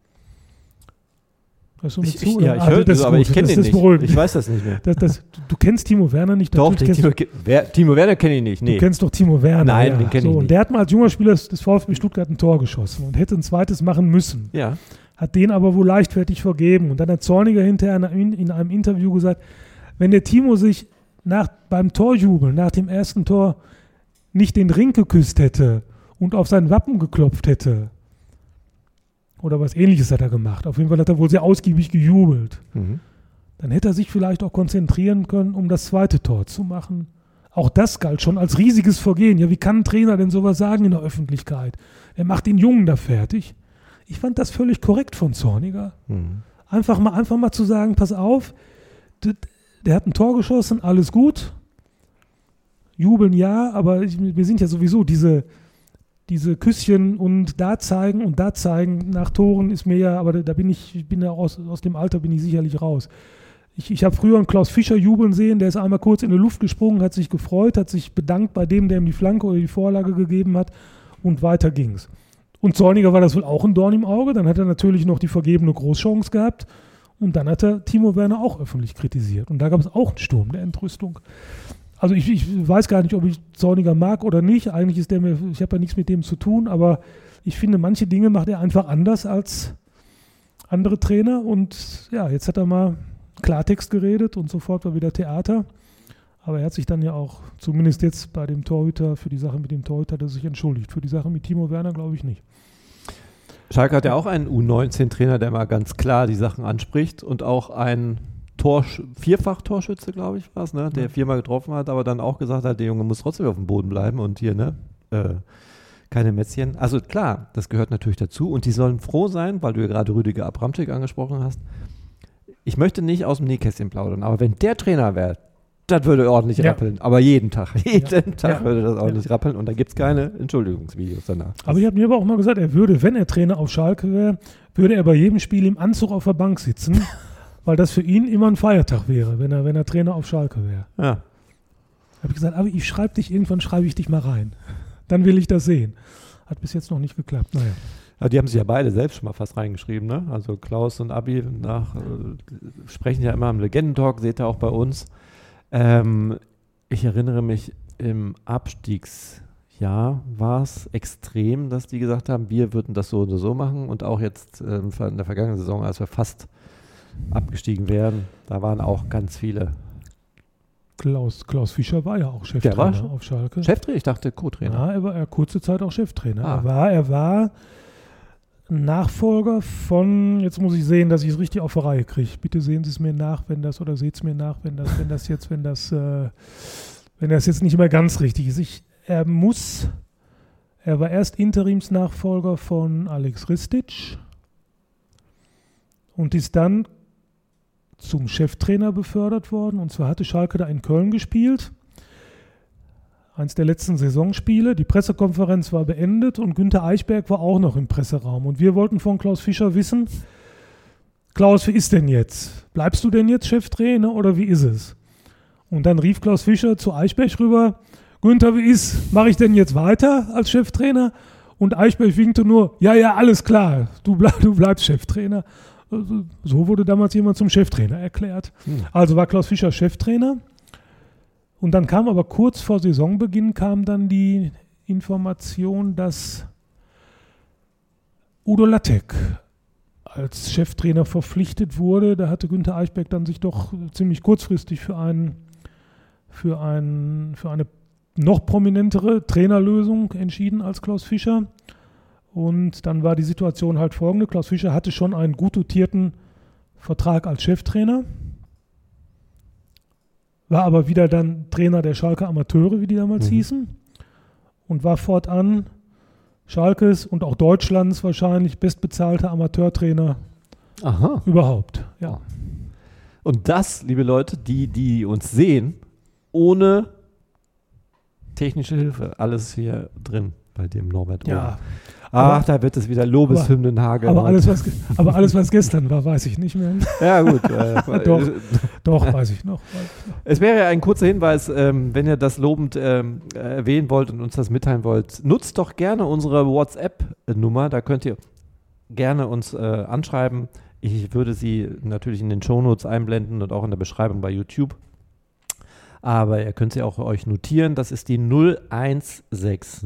Ich höre das, aber ich kenne den nicht. Ich weiß das nicht mehr. Du kennst Timo Werner nicht? Doch, Timo Werner kenne ich nicht. Nee. Du kennst doch Timo Werner. Nein, den kenne ich nicht. Und der hat mal als junger Spieler des VfB Stuttgart ein Tor geschossen und hätte ein zweites machen müssen. Ja. Hat den aber wohl leichtfertig vergeben. Und dann hat Zorniger hinterher in einem Interview gesagt, wenn der Timo sich beim Torjubel, nach dem ersten Tor, nicht den Ring geküsst hätte und auf sein Wappen geklopft hätte, oder was Ähnliches hat er gemacht. Auf jeden Fall hat er wohl sehr ausgiebig gejubelt. Dann hätte er sich vielleicht auch konzentrieren können, um das zweite Tor zu machen. Auch das galt schon als riesiges Vergehen. Ja, wie kann ein Trainer denn sowas sagen in der Öffentlichkeit? Er macht den Jungen da fertig. Ich fand das völlig korrekt von Zorniger. Einfach mal zu sagen, pass auf, der hat ein Tor geschossen, alles gut. Jubeln ja, aber wir sind ja sowieso diese Küsschen und da zeigen nach Toren ist mir ja, aber bin ja aus dem Alter bin ich sicherlich raus. Ich habe früher einen Klaus Fischer jubeln sehen, der ist einmal kurz in die Luft gesprungen, hat sich gefreut, hat sich bedankt bei dem, der ihm die Flanke oder die Vorlage gegeben hat und weiter ging's. Und Zorniger war das wohl auch ein Dorn im Auge, dann hat er natürlich noch die vergebene Großchance gehabt und dann hat er Timo Werner auch öffentlich kritisiert und da gab es auch einen Sturm der Entrüstung. Also ich weiß gar nicht, ob ich Zorniger mag oder nicht, eigentlich ist ich habe ja nichts mit dem zu tun, aber ich finde, manche Dinge macht er einfach anders als andere Trainer und ja, jetzt hat er mal Klartext geredet und sofort war wieder Theater. Aber er hat sich dann ja auch, zumindest jetzt bei dem Torhüter, für die Sache mit dem Torhüter, hat er sich entschuldigt. Für die Sache mit Timo Werner glaube ich nicht. Schalke hat ja auch einen U19-Trainer, der mal ganz klar die Sachen anspricht und auch einen Vierfach-Torschütze, glaube ich, war es, ne? Der 4-mal getroffen hat, aber dann auch gesagt hat, der Junge muss trotzdem auf dem Boden bleiben und hier, ne? Keine Mätzchen. Also klar, das gehört natürlich dazu und die sollen froh sein, weil du ja gerade Rüdiger Abramczyk angesprochen hast. Ich möchte nicht aus dem Nähkästchen plaudern, aber wenn der Trainer wäre, das würde ordentlich rappeln. Aber jeden Tag würde das ordentlich rappeln und da gibt es keine Entschuldigungsvideos danach. Aber ich habe mir aber auch mal gesagt, er würde, wenn er Trainer auf Schalke wäre, würde er bei jedem Spiel im Anzug auf der Bank sitzen, weil das für ihn immer ein Feiertag wäre, wenn er Trainer auf Schalke wäre. Ja. Da habe ich gesagt, aber irgendwann schreibe ich dich mal rein. Dann will ich das sehen. Hat bis jetzt noch nicht geklappt. Naja. Ja, die haben sich ja beide selbst schon mal fast reingeschrieben, ne? Also Klaus und Abi sprechen ja immer im Legendentalk, seht ihr auch bei uns. Ich erinnere mich, im Abstiegsjahr war es extrem, dass die gesagt haben, wir würden das so oder so machen und auch jetzt in der vergangenen Saison, als wir fast abgestiegen wären, da waren auch ganz viele. Klaus Fischer war ja auch Cheftrainer auf Schalke. Cheftrainer? Ich dachte Co-Trainer. Ja, er war kurze Zeit auch Cheftrainer. Er war Nachfolger von, jetzt muss ich sehen, dass ich es richtig auf die Reihe kriege. Bitte sehen Sie es mir nach, oder seht es mir nach, wenn das jetzt nicht mehr ganz richtig ist. Er war erst Interimsnachfolger von Alex Ristic und ist dann zum Cheftrainer befördert worden. Und zwar hatte Schalke da in Köln gespielt. Eins der letzten Saisonspiele. Die Pressekonferenz war beendet und Günther Eichberg war auch noch im Presseraum. Und wir wollten von Klaus Fischer wissen, Klaus, wie ist denn jetzt? Bleibst du denn jetzt Cheftrainer oder wie ist es? Und dann rief Klaus Fischer zu Eichberg rüber, Günther, wie ist? Mache ich denn jetzt weiter als Cheftrainer? Und Eichberg winkte nur, ja, alles klar, du bleibst Cheftrainer. So wurde damals jemand zum Cheftrainer erklärt. Also war Klaus Fischer Cheftrainer. Und dann kam aber kurz vor Saisonbeginn dann die Information, dass Udo Lattek als Cheftrainer verpflichtet wurde. Da hatte Günther Eichberg dann sich doch ziemlich kurzfristig für eine noch prominentere Trainerlösung entschieden als Klaus Fischer. Und dann war die Situation halt folgende. Klaus Fischer hatte schon einen gut dotierten Vertrag als Cheftrainer, war aber wieder dann Trainer der Schalke Amateure, wie die damals hießen, und war fortan Schalkes und auch Deutschlands wahrscheinlich bestbezahlter Amateurtrainer überhaupt. Ja. Und das, liebe Leute, die uns sehen, ohne technische Hilfe, alles hier drin bei dem Norbert Ohm. Ja. Da wird es wieder Lobeshymnen hageln. Aber alles, was gestern war, weiß ich nicht mehr. Ja, gut. Doch, weiß ich noch. Es wäre ja ein kurzer Hinweis, wenn ihr das lobend erwähnen wollt und uns das mitteilen wollt, nutzt doch gerne unsere WhatsApp-Nummer. Da könnt ihr gerne uns anschreiben. Ich würde sie natürlich in den Shownotes einblenden und auch in der Beschreibung bei YouTube. Aber ihr könnt sie auch euch notieren. Das ist die 0160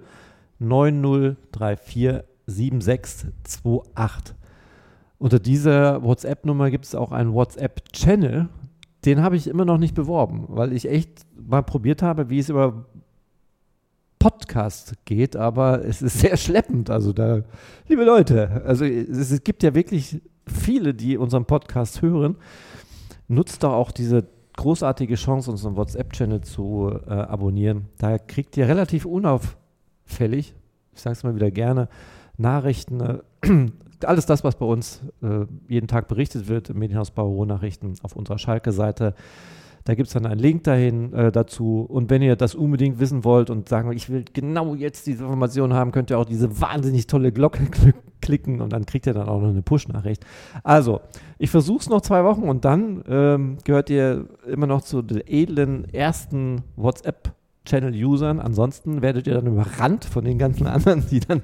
9034 7628. Unter dieser WhatsApp-Nummer gibt es auch einen WhatsApp-Channel. Den habe ich immer noch nicht beworben, weil ich echt mal probiert habe, wie es über Podcast geht, aber es ist sehr schleppend. Also da, liebe Leute, also es gibt ja wirklich viele, die unseren Podcast hören. Nutzt doch auch diese großartige Chance, unseren WhatsApp-Channel zu abonnieren. Da kriegt ihr relativ unauffällig, ich sage es mal wieder gerne, Nachrichten, alles das, was bei uns jeden Tag berichtet wird im Medienhaus Ruhr-Nachrichten auf unserer Schalke-Seite. Da gibt es dann einen Link dazu. Und wenn ihr das unbedingt wissen wollt und sagen, ich will genau jetzt diese Information haben, könnt ihr auch diese wahnsinnig tolle Glocke klicken und dann kriegt ihr dann auch noch eine Push-Nachricht. Also, ich versuche es noch 2 Wochen und dann gehört ihr immer noch zu den edlen ersten WhatsApp-Channel-Usern. Ansonsten werdet ihr dann überrannt von den ganzen anderen, die dann,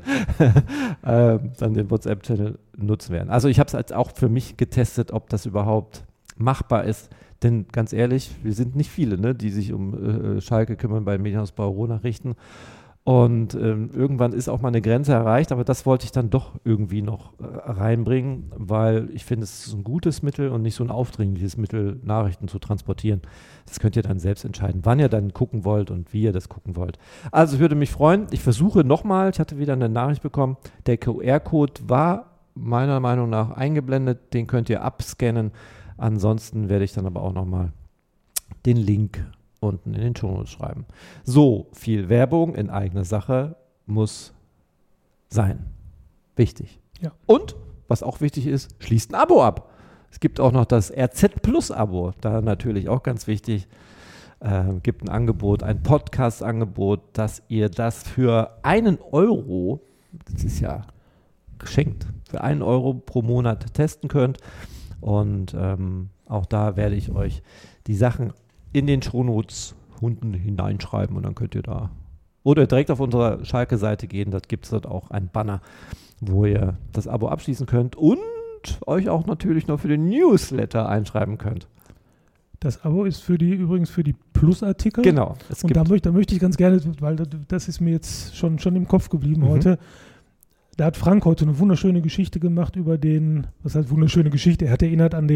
dann den WhatsApp-Channel nutzen werden. Also ich habe es jetzt auch für mich getestet, ob das überhaupt machbar ist. Denn ganz ehrlich, wir sind nicht viele, ne, die sich um Schalke kümmern bei Medienhausbau Rohnachrichten. Und irgendwann ist auch mal eine Grenze erreicht, aber das wollte ich dann doch irgendwie noch reinbringen, weil ich finde, es ist ein gutes Mittel und nicht so ein aufdringliches Mittel, Nachrichten zu transportieren. Das könnt ihr dann selbst entscheiden, wann ihr dann gucken wollt und wie ihr das gucken wollt. Also ich würde mich freuen, ich versuche nochmal, ich hatte wieder eine Nachricht bekommen, der QR-Code war meiner Meinung nach eingeblendet, den könnt ihr abscannen. Ansonsten werde ich dann aber auch nochmal den Link unten in den Shownotes schreiben. So viel Werbung in eigener Sache muss sein. Wichtig. Ja. Und, was auch wichtig ist, schließt ein Abo ab. Es gibt auch noch das RZ Plus Abo. Da natürlich auch ganz wichtig. Gibt ein Angebot, ein Podcast-Angebot, dass ihr das für 1 Euro, das ist ja geschenkt, für 1 Euro pro Monat testen könnt. Und auch da werde ich euch die Sachen in den Shownotes unten hineinschreiben und dann könnt ihr da oder direkt auf unserer Schalke-Seite gehen, da gibt es dort auch einen Banner, wo ihr das Abo abschließen könnt und euch auch natürlich noch für den Newsletter einschreiben könnt. Das Abo ist übrigens für die Plus-Artikel. Genau. Und da möchte ich ganz gerne, weil das ist mir jetzt schon im Kopf geblieben heute, da hat Frank heute eine wunderschöne Geschichte gemacht über was heißt wunderschöne Geschichte, er hat erinnert an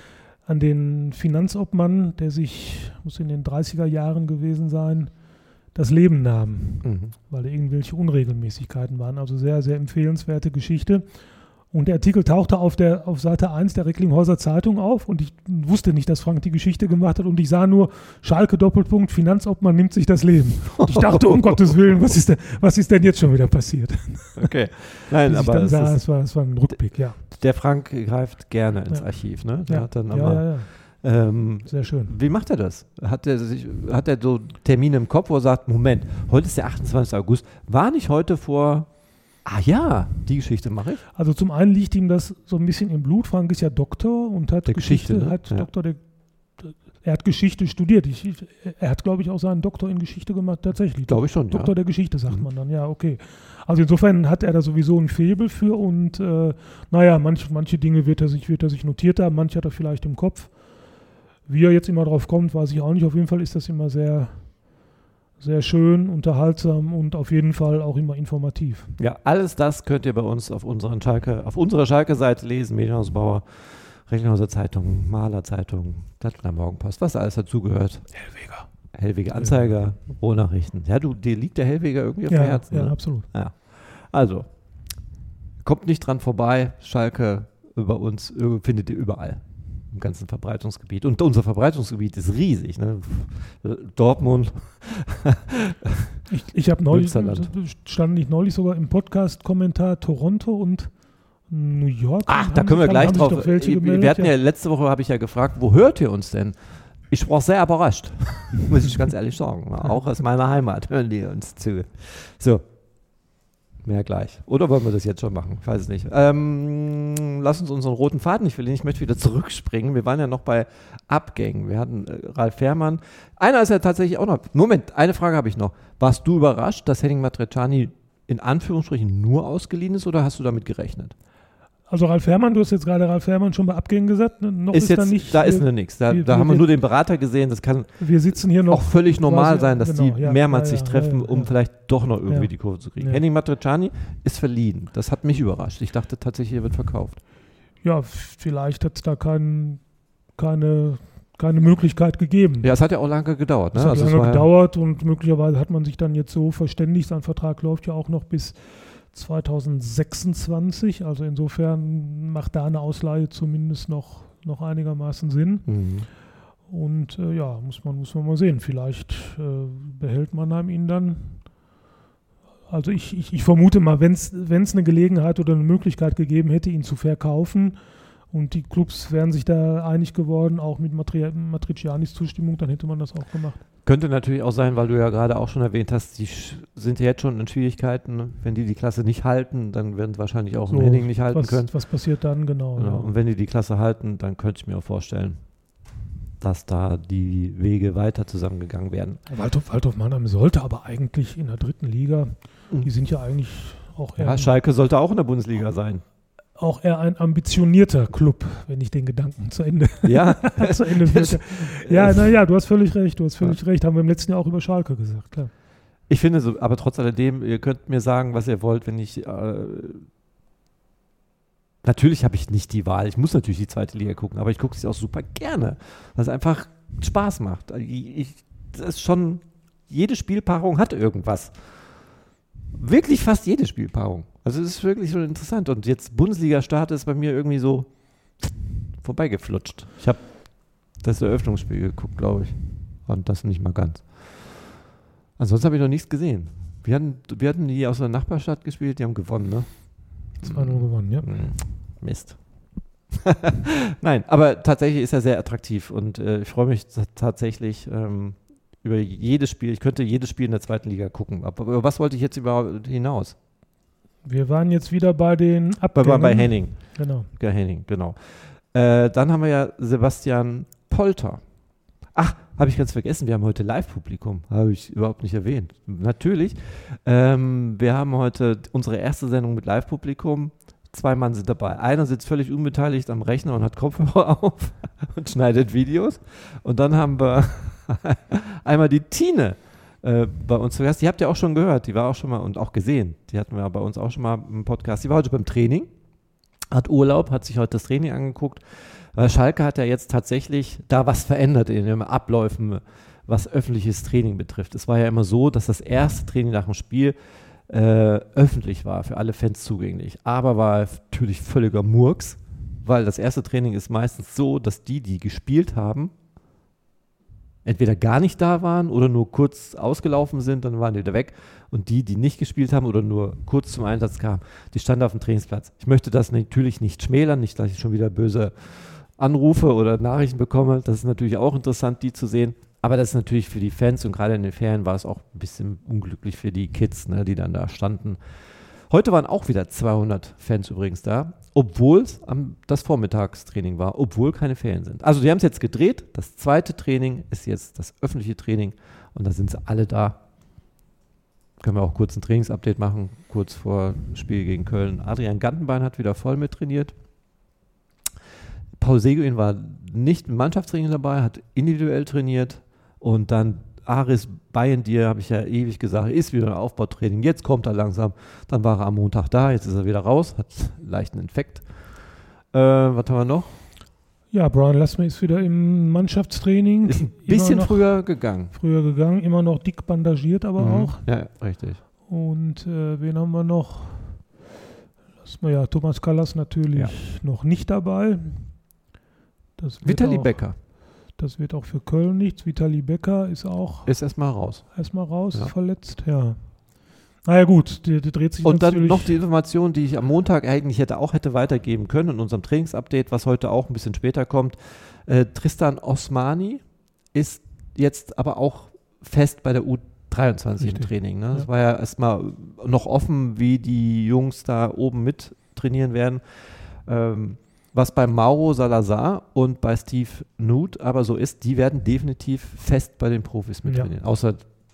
den Finanzobmann, der sich, muss in den 30er Jahren gewesen sein, das Leben nahm, weil da irgendwelche Unregelmäßigkeiten waren. Also sehr, sehr empfehlenswerte Geschichte. Und der Artikel tauchte auf Seite 1 der Recklinghäuser Zeitung auf und ich wusste nicht, dass Frank die Geschichte gemacht hat und ich sah nur Schalke Doppelpunkt, Finanzobmann nimmt sich das Leben. Und ich dachte, um Gottes Willen, was ist denn jetzt schon wieder passiert? Okay. Nein, aber es war ein Rückblick, ja. Der Frank greift gerne ins Archiv, ne? Der hat dann immer, sehr schön. Wie macht er das? Hat er so Termine im Kopf, wo er sagt, Moment, heute ist der 28. August, war nicht heute vor... die Geschichte mache ich. Also zum einen liegt ihm das so ein bisschen im Blut. Frank ist ja Doktor und hat Geschichte, er hat Geschichte studiert. Er hat, glaube ich, auch seinen Doktor in Geschichte gemacht, tatsächlich. Glaube ich schon, Doktor der Geschichte, sagt man dann. Ja, okay. Also insofern hat er da sowieso ein Faible für und manche Dinge wird er sich notiert haben, manche hat er vielleicht im Kopf. Wie er jetzt immer drauf kommt, weiß ich auch nicht. Auf jeden Fall ist das immer sehr, sehr schön, unterhaltsam und auf jeden Fall auch immer informativ. Ja, alles das könnt ihr bei uns auf unserer Schalke-Seite lesen, Medienhausbauer, Recklinghäuser Zeitung, Maler Zeitung, Blattner Morgenpost, was alles dazugehört. Hellweger Anzeiger, Rohnachrichten. Ja, dir liegt der Hellweger irgendwie auf dem Herzen. Ja, ne? Absolut. Ja. Also, kommt nicht dran vorbei, Schalke über uns findet ihr überall. Im ganzen Verbreitungsgebiet. Und unser Verbreitungsgebiet ist riesig. Ne? Dortmund. Ich habe neulich, stand nicht neulich sogar im Podcast-Kommentar Toronto und New York. Da können wir gleich drauf. Wir hatten letzte Woche, habe ich ja gefragt, wo hört ihr uns denn? Ich war sehr überrascht, muss ich ganz ehrlich sagen. Auch aus meiner Heimat hören die uns zu. So. Mehr gleich. Oder wollen wir das jetzt schon machen? Ich weiß es nicht. Lass uns unseren roten Faden nicht verlieren. Ich möchte wieder zurückspringen. Wir waren ja noch bei Abgängen. Wir hatten Ralf Fährmann. Einer ist ja tatsächlich auch noch. Moment, eine Frage habe ich noch. Warst du überrascht, dass Henning Matriciani in Anführungsstrichen nur ausgeliehen ist oder hast du damit gerechnet? Also Ralf Fährmann, du hast jetzt gerade Ralf Fährmann schon bei Abgängen gesagt. Noch ist da nichts. Da ist nichts. Da haben wir nur den Berater gesehen. Das kann wir sitzen hier noch auch völlig normal sein, dass die mehrmals sich treffen, um vielleicht doch noch irgendwie die Kurve zu kriegen. Ja. Henning Matriciani ist verliehen. Das hat mich überrascht. Ich dachte tatsächlich, er wird verkauft. Ja, vielleicht hat es da keine Möglichkeit gegeben. Ja, es hat ja auch lange gedauert. Ne? Es hat lange gedauert und möglicherweise hat man sich dann jetzt so verständigt. Sein Vertrag läuft ja auch noch bis 2026, also insofern macht da eine Ausleihe zumindest noch einigermaßen Sinn. Und muss man mal sehen, vielleicht behält Mannheim ihn dann. Also ich vermute mal, wenn es eine Gelegenheit oder eine Möglichkeit gegeben hätte, ihn zu verkaufen und die Clubs wären sich da einig geworden, auch mit Matricianis Zustimmung, dann hätte man das auch gemacht. Könnte natürlich auch sein, weil du ja gerade auch schon erwähnt hast, die sind ja jetzt schon in Schwierigkeiten. Wenn die Klasse nicht halten, dann werden sie wahrscheinlich auch im Henning nicht halten können. Was passiert dann, genau. Ja. Und wenn die Klasse halten, dann könnte ich mir auch vorstellen, dass da die Wege weiter zusammengegangen werden. Waldhof Mannheim sollte aber eigentlich in der 3. Liga, die sind ja eigentlich auch eher... Ja, Schalke sollte auch in der Bundesliga sein. Auch eher ein ambitionierter Club, wenn ich den Gedanken zu Ende zu Ende führe. Ja, naja, du hast völlig recht, haben wir im letzten Jahr auch über Schalke gesagt, klar. Ich finde so, aber trotz alledem, ihr könnt mir sagen, was ihr wollt, wenn ich natürlich habe ich nicht die Wahl, ich muss natürlich die 2. Liga gucken, aber ich gucke es auch super gerne, weil es einfach Spaß macht. Das ist schon, jede Spielpaarung hat irgendwas. Wirklich fast jede Spielpaarung. Also es ist wirklich schon interessant. Und jetzt Bundesliga-Start ist bei mir irgendwie so vorbeigeflutscht. Ich habe das Eröffnungsspiel geguckt, glaube ich. Und das nicht mal ganz. Ansonsten habe ich noch nichts gesehen. Wir hatten die aus der Nachbarstadt gespielt, die haben gewonnen, ne? 2-0 gewonnen, ja. Mist. Nein, aber tatsächlich ist er sehr attraktiv und ich freue mich tatsächlich über jedes Spiel. Ich könnte jedes Spiel in der 2. Liga gucken. Aber über was wollte ich jetzt überhaupt hinaus? Wir waren jetzt wieder bei den Abgängen. Bei Henning. Genau. Ja, Henning, genau. Dann haben wir ja Sebastian Polter. Ach, habe ich ganz vergessen, wir haben heute Live-Publikum. Habe ich überhaupt nicht erwähnt. Natürlich. Wir haben heute unsere erste Sendung mit Live-Publikum. 2 Mann sind dabei. Einer sitzt völlig unbeteiligt am Rechner und hat Kopfhörer auf und schneidet Videos. Und dann haben wir einmal die Tine bei uns zu Gast. Die habt ihr auch schon gehört. Die war auch schon mal und auch gesehen. Die hatten wir bei uns auch schon mal im Podcast. Die war heute beim Training, hat Urlaub, hat sich heute das Training angeguckt. Weil Schalke hat ja jetzt tatsächlich da was verändert in den Abläufen, was öffentliches Training betrifft. Es war ja immer so, dass das erste Training nach dem Spiel öffentlich war, für alle Fans zugänglich. Aber war natürlich völliger Murks, weil das erste Training ist meistens so, dass die gespielt haben, entweder gar nicht da waren oder nur kurz ausgelaufen sind, dann waren die wieder weg. Und die nicht gespielt haben oder nur kurz zum Einsatz kamen, die standen auf dem Trainingsplatz. Ich möchte das natürlich nicht schmälern, nicht, dass ich schon wieder böse Anrufe oder Nachrichten bekomme. Das ist natürlich auch interessant, die zu sehen. Aber das ist natürlich für die Fans und gerade in den Ferien war es auch ein bisschen unglücklich für die Kids, ne, die dann da standen. Heute waren auch wieder 200 Fans übrigens da, obwohl es das Vormittagstraining war, obwohl keine Ferien sind. Also die haben es jetzt gedreht. Das zweite Training ist jetzt das öffentliche Training und da sind sie alle da. Können wir auch kurz ein Trainingsupdate machen, kurz vor Spiel gegen Köln. Adrian Gantenbein hat wieder voll mit trainiert. Paul Seguin war nicht im Mannschaftstraining dabei, hat individuell trainiert und dann Aris Bayendier, habe ich ja ewig gesagt, ist wieder ein Aufbautraining, jetzt kommt er langsam, dann war er am Montag da, jetzt ist er wieder raus, hat einen leichten Infekt. Was haben wir noch? Ja, Brian Lassme ist wieder im Mannschaftstraining. Ist ein bisschen früher gegangen, immer noch dick bandagiert aber auch. Ja, richtig. Und wen haben wir noch? Thomas Kallas natürlich noch nicht dabei. Vitali Becker. Das wird auch für Köln nichts. Vitali Becker ist erstmal raus. Verletzt, ja. Naja gut, die dreht sich und dann noch die Information, die ich am Montag eigentlich hätte weitergeben können in unserem Trainingsupdate, was heute auch ein bisschen später kommt. Tristan Osmani ist jetzt aber auch fest bei der U23 im Training. Ne? Das war ja erstmal noch offen, wie die Jungs da oben mit trainieren werden. Was bei Mauro Salazar und bei Steve Nuth aber so ist, die werden definitiv fest bei den Profis mit trainieren. Außer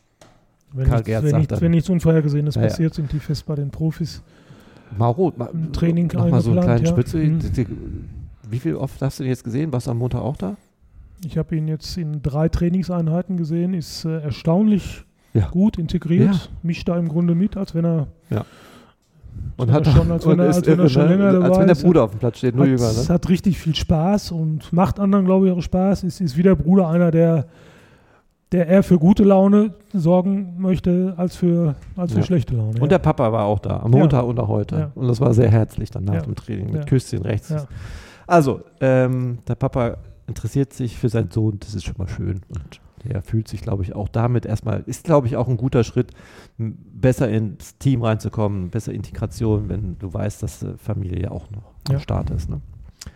wenn nichts Unvorhergesehenes passiert, sind die fest bei den Profis. Mauro, im Training noch mal so einen kleinen Spitze. Wie viel oft hast du den jetzt gesehen? Warst du am Montag auch da? Ich habe ihn jetzt in 3 Trainingseinheiten gesehen, ist erstaunlich gut integriert, mischt da im Grunde mit, als wenn er und hat schon, als wenn er schon länger dabei ist. Als wenn der Bruder auf dem Platz steht, nur jünger. Es hat richtig viel Spaß und macht anderen, glaube ich, auch Spaß. Ist wie der Bruder einer, der eher für gute Laune sorgen möchte, als für schlechte Laune. Und der Papa war auch da, am Montag und auch heute. Ja. Und das war sehr herzlich dann nach dem Training, mit Küsschen rechts. Ja. Also, der Papa interessiert sich für seinen Sohn, das ist schon mal schön. Und der fühlt sich, glaube ich, auch damit erstmal, ist, glaube ich, auch ein guter Schritt, besser ins Team reinzukommen, bessere Integration, wenn du weißt, dass Familie ja auch noch am Start ist. Ne?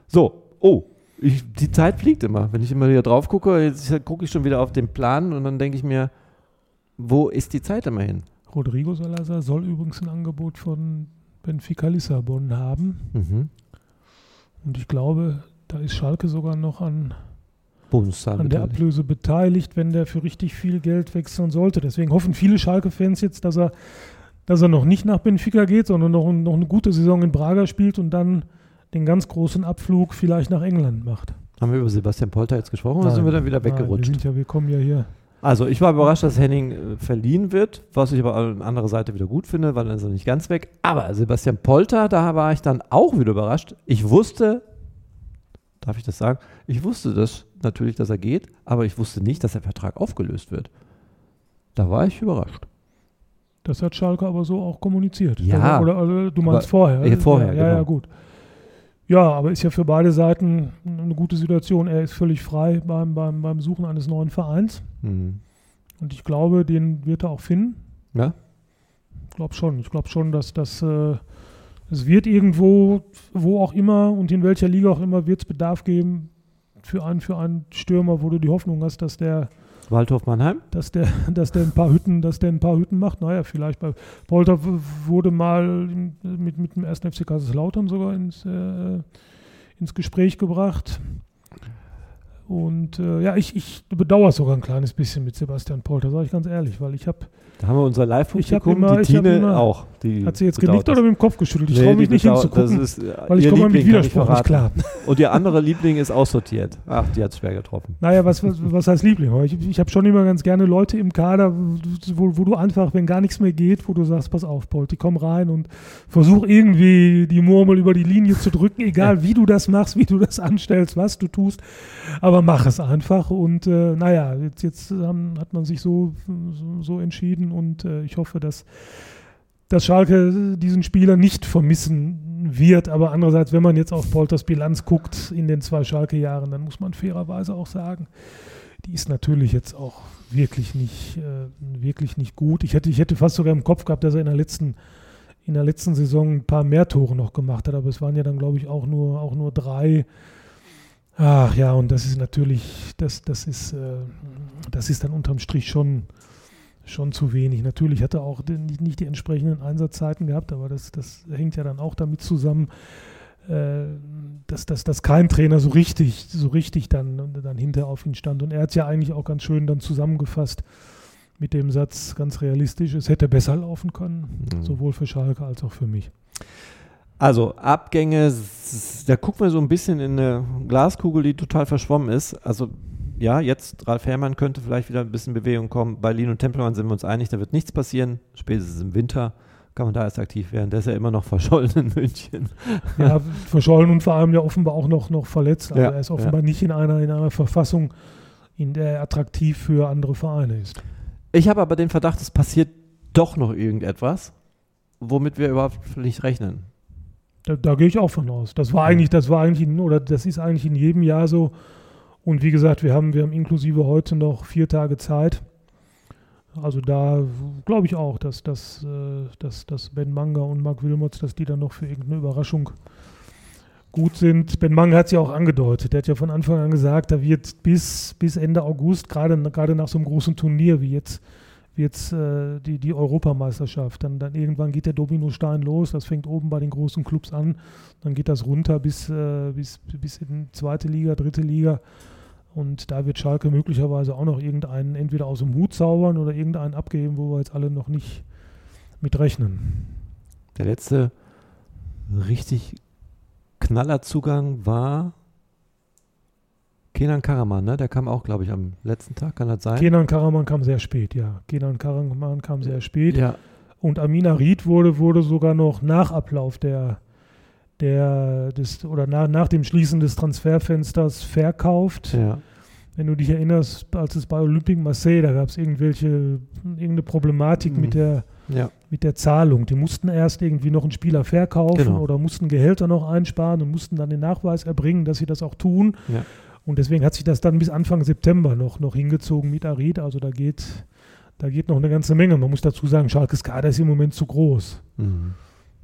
So, die Zeit fliegt immer. Wenn ich immer wieder drauf gucke, jetzt gucke ich schon wieder auf den Plan und dann denke ich mir, wo ist die Zeit immer hin? Rodrigo Salazar soll übrigens ein Angebot von Benfica Lissabon haben. Mhm. Und ich glaube, da ist Schalke sogar noch an der Ablöse beteiligt, wenn der für richtig viel Geld wechseln sollte. Deswegen hoffen viele Schalke-Fans jetzt, dass er noch nicht nach Benfica geht, sondern noch eine gute Saison in Braga spielt und dann den ganz großen Abflug vielleicht nach England macht. Haben wir über Sebastian Polter jetzt gesprochen oder sind wir dann wieder weggerutscht? Wir kommen ja hier. Also ich war überrascht, dass Henning verliehen wird, was ich aber an anderer Seite wieder gut finde, weil dann ist er nicht ganz weg. Aber Sebastian Polter, da war ich dann auch wieder überrascht. Ich wusste, darf ich das sagen? Ich wusste das natürlich, dass er geht, aber ich wusste nicht, dass der Vertrag aufgelöst wird. Da war ich überrascht. Das hat Schalke aber so auch kommuniziert. Ja. Oder du meinst vorher? Vorher, genau. Ja, gut. Ja, aber ist ja für beide Seiten eine gute Situation. Er ist völlig frei beim Suchen eines neuen Vereins. Mhm. Und ich glaube, den wird er auch finden. Ja? Ich glaube schon, dass das es wird irgendwo, wo auch immer und in welcher Liga auch immer, wird es Bedarf geben für einen Stürmer, wo du die Hoffnung hast, dass der Waldhof Mannheim? Dass der ein paar Hütten macht. Naja, vielleicht bei Polter wurde mal mit dem 1. FC Kaiserslautern sogar ins Gespräch gebracht. Und ich bedauere es sogar ein kleines bisschen mit Sebastian Polter, sage ich ganz ehrlich, weil ich habe... Da haben wir unser Live-Publikum, die Tine auch. Hat sie jetzt genickt oder mit dem Kopf geschüttelt? Ich traue mich nicht hinzugucken, weil ich komme mal mit Widerspruch nicht klar. Und ihr andere Liebling ist aussortiert. Ach, die hat es schwer getroffen. Naja, was heißt Liebling? Ich habe schon immer ganz gerne Leute im Kader, wo du einfach, wenn gar nichts mehr geht, wo du sagst, pass auf, Paul, die kommen rein und versuch irgendwie die Murmel über die Linie zu drücken, egal wie du das machst, wie du das anstellst, was du tust, aber mach es einfach. Und jetzt hat man sich so entschieden und ich hoffe, dass Schalke diesen Spieler nicht vermissen wird, aber andererseits, wenn man jetzt auf Polters Bilanz guckt in den 2 Schalke-Jahren, dann muss man fairerweise auch sagen, die ist natürlich jetzt auch wirklich nicht gut. Ich hätte fast sogar im Kopf gehabt, dass er in der letzten Saison ein paar mehr Tore noch gemacht hat, aber es waren ja dann, glaube ich, auch nur 3. Ach ja, und das ist natürlich, das ist dann unterm Strich schon zu wenig. Natürlich hat er auch nicht die entsprechenden Einsatzzeiten gehabt, aber das hängt ja dann auch damit zusammen, dass kein Trainer so richtig dann hinter auf ihn stand. Und er hat es ja eigentlich auch ganz schön dann zusammengefasst mit dem Satz, ganz realistisch, es hätte besser laufen können, sowohl für Schalke als auch für mich. Also Abgänge, da gucken wir so ein bisschen in eine Glaskugel, die total verschwommen ist. Also ja, jetzt Ralf Herrmann könnte vielleicht wieder ein bisschen Bewegung kommen. Bei Lino Tempelmann sind wir uns einig, da wird nichts passieren. Spätestens im Winter kann man da erst aktiv werden. Der ist ja immer noch verschollen in München. Ja, verschollen und vor allem ja offenbar auch noch verletzt. Also er ist offenbar nicht in einer Verfassung, in der er attraktiv für andere Vereine ist. Ich habe aber den Verdacht, es passiert doch noch irgendetwas, womit wir überhaupt nicht rechnen. Da gehe ich auch von aus. Das ist eigentlich in jedem Jahr so. Und wie gesagt, wir haben inklusive heute noch 4 Tage Zeit. Also da glaube ich auch, dass Ben Manga und Marc Wilmots, dass die dann noch für irgendeine Überraschung gut sind. Ben Manga hat es ja auch angedeutet. Der hat ja von Anfang an gesagt, da wird bis Ende August, gerade nach so einem großen Turnier wie jetzt die Europameisterschaft, dann irgendwann geht der Dominostein los, das fängt oben bei den großen Clubs an, dann geht das runter bis in die 2. Liga, 3. Liga. Und da wird Schalke möglicherweise auch noch irgendeinen entweder aus dem Hut zaubern oder irgendeinen abgeben, wo wir jetzt alle noch nicht mit rechnen. Der letzte richtig Knallerzugang war Kenan Karaman, ne? Der kam auch, glaube ich, am letzten Tag, kann das sein? Kenan Karaman kam sehr spät, ja. Kenan kam sehr spät. Ja. Und Amin Harit wurde sogar noch nach Ablauf nach dem Schließen des Transferfensters verkauft. Ja. Wenn du dich erinnerst, als es bei Olympique Marseille, da gab es irgendeine Problematik mit der Zahlung. Die mussten erst irgendwie noch einen Spieler verkaufen oder mussten Gehälter noch einsparen und mussten dann den Nachweis erbringen, dass sie das auch tun. Ja. Und deswegen hat sich das dann bis Anfang September noch hingezogen mit Harit. Also da geht noch eine ganze Menge. Man muss dazu sagen, Schalkes Kader ist im Moment zu groß. Mhm.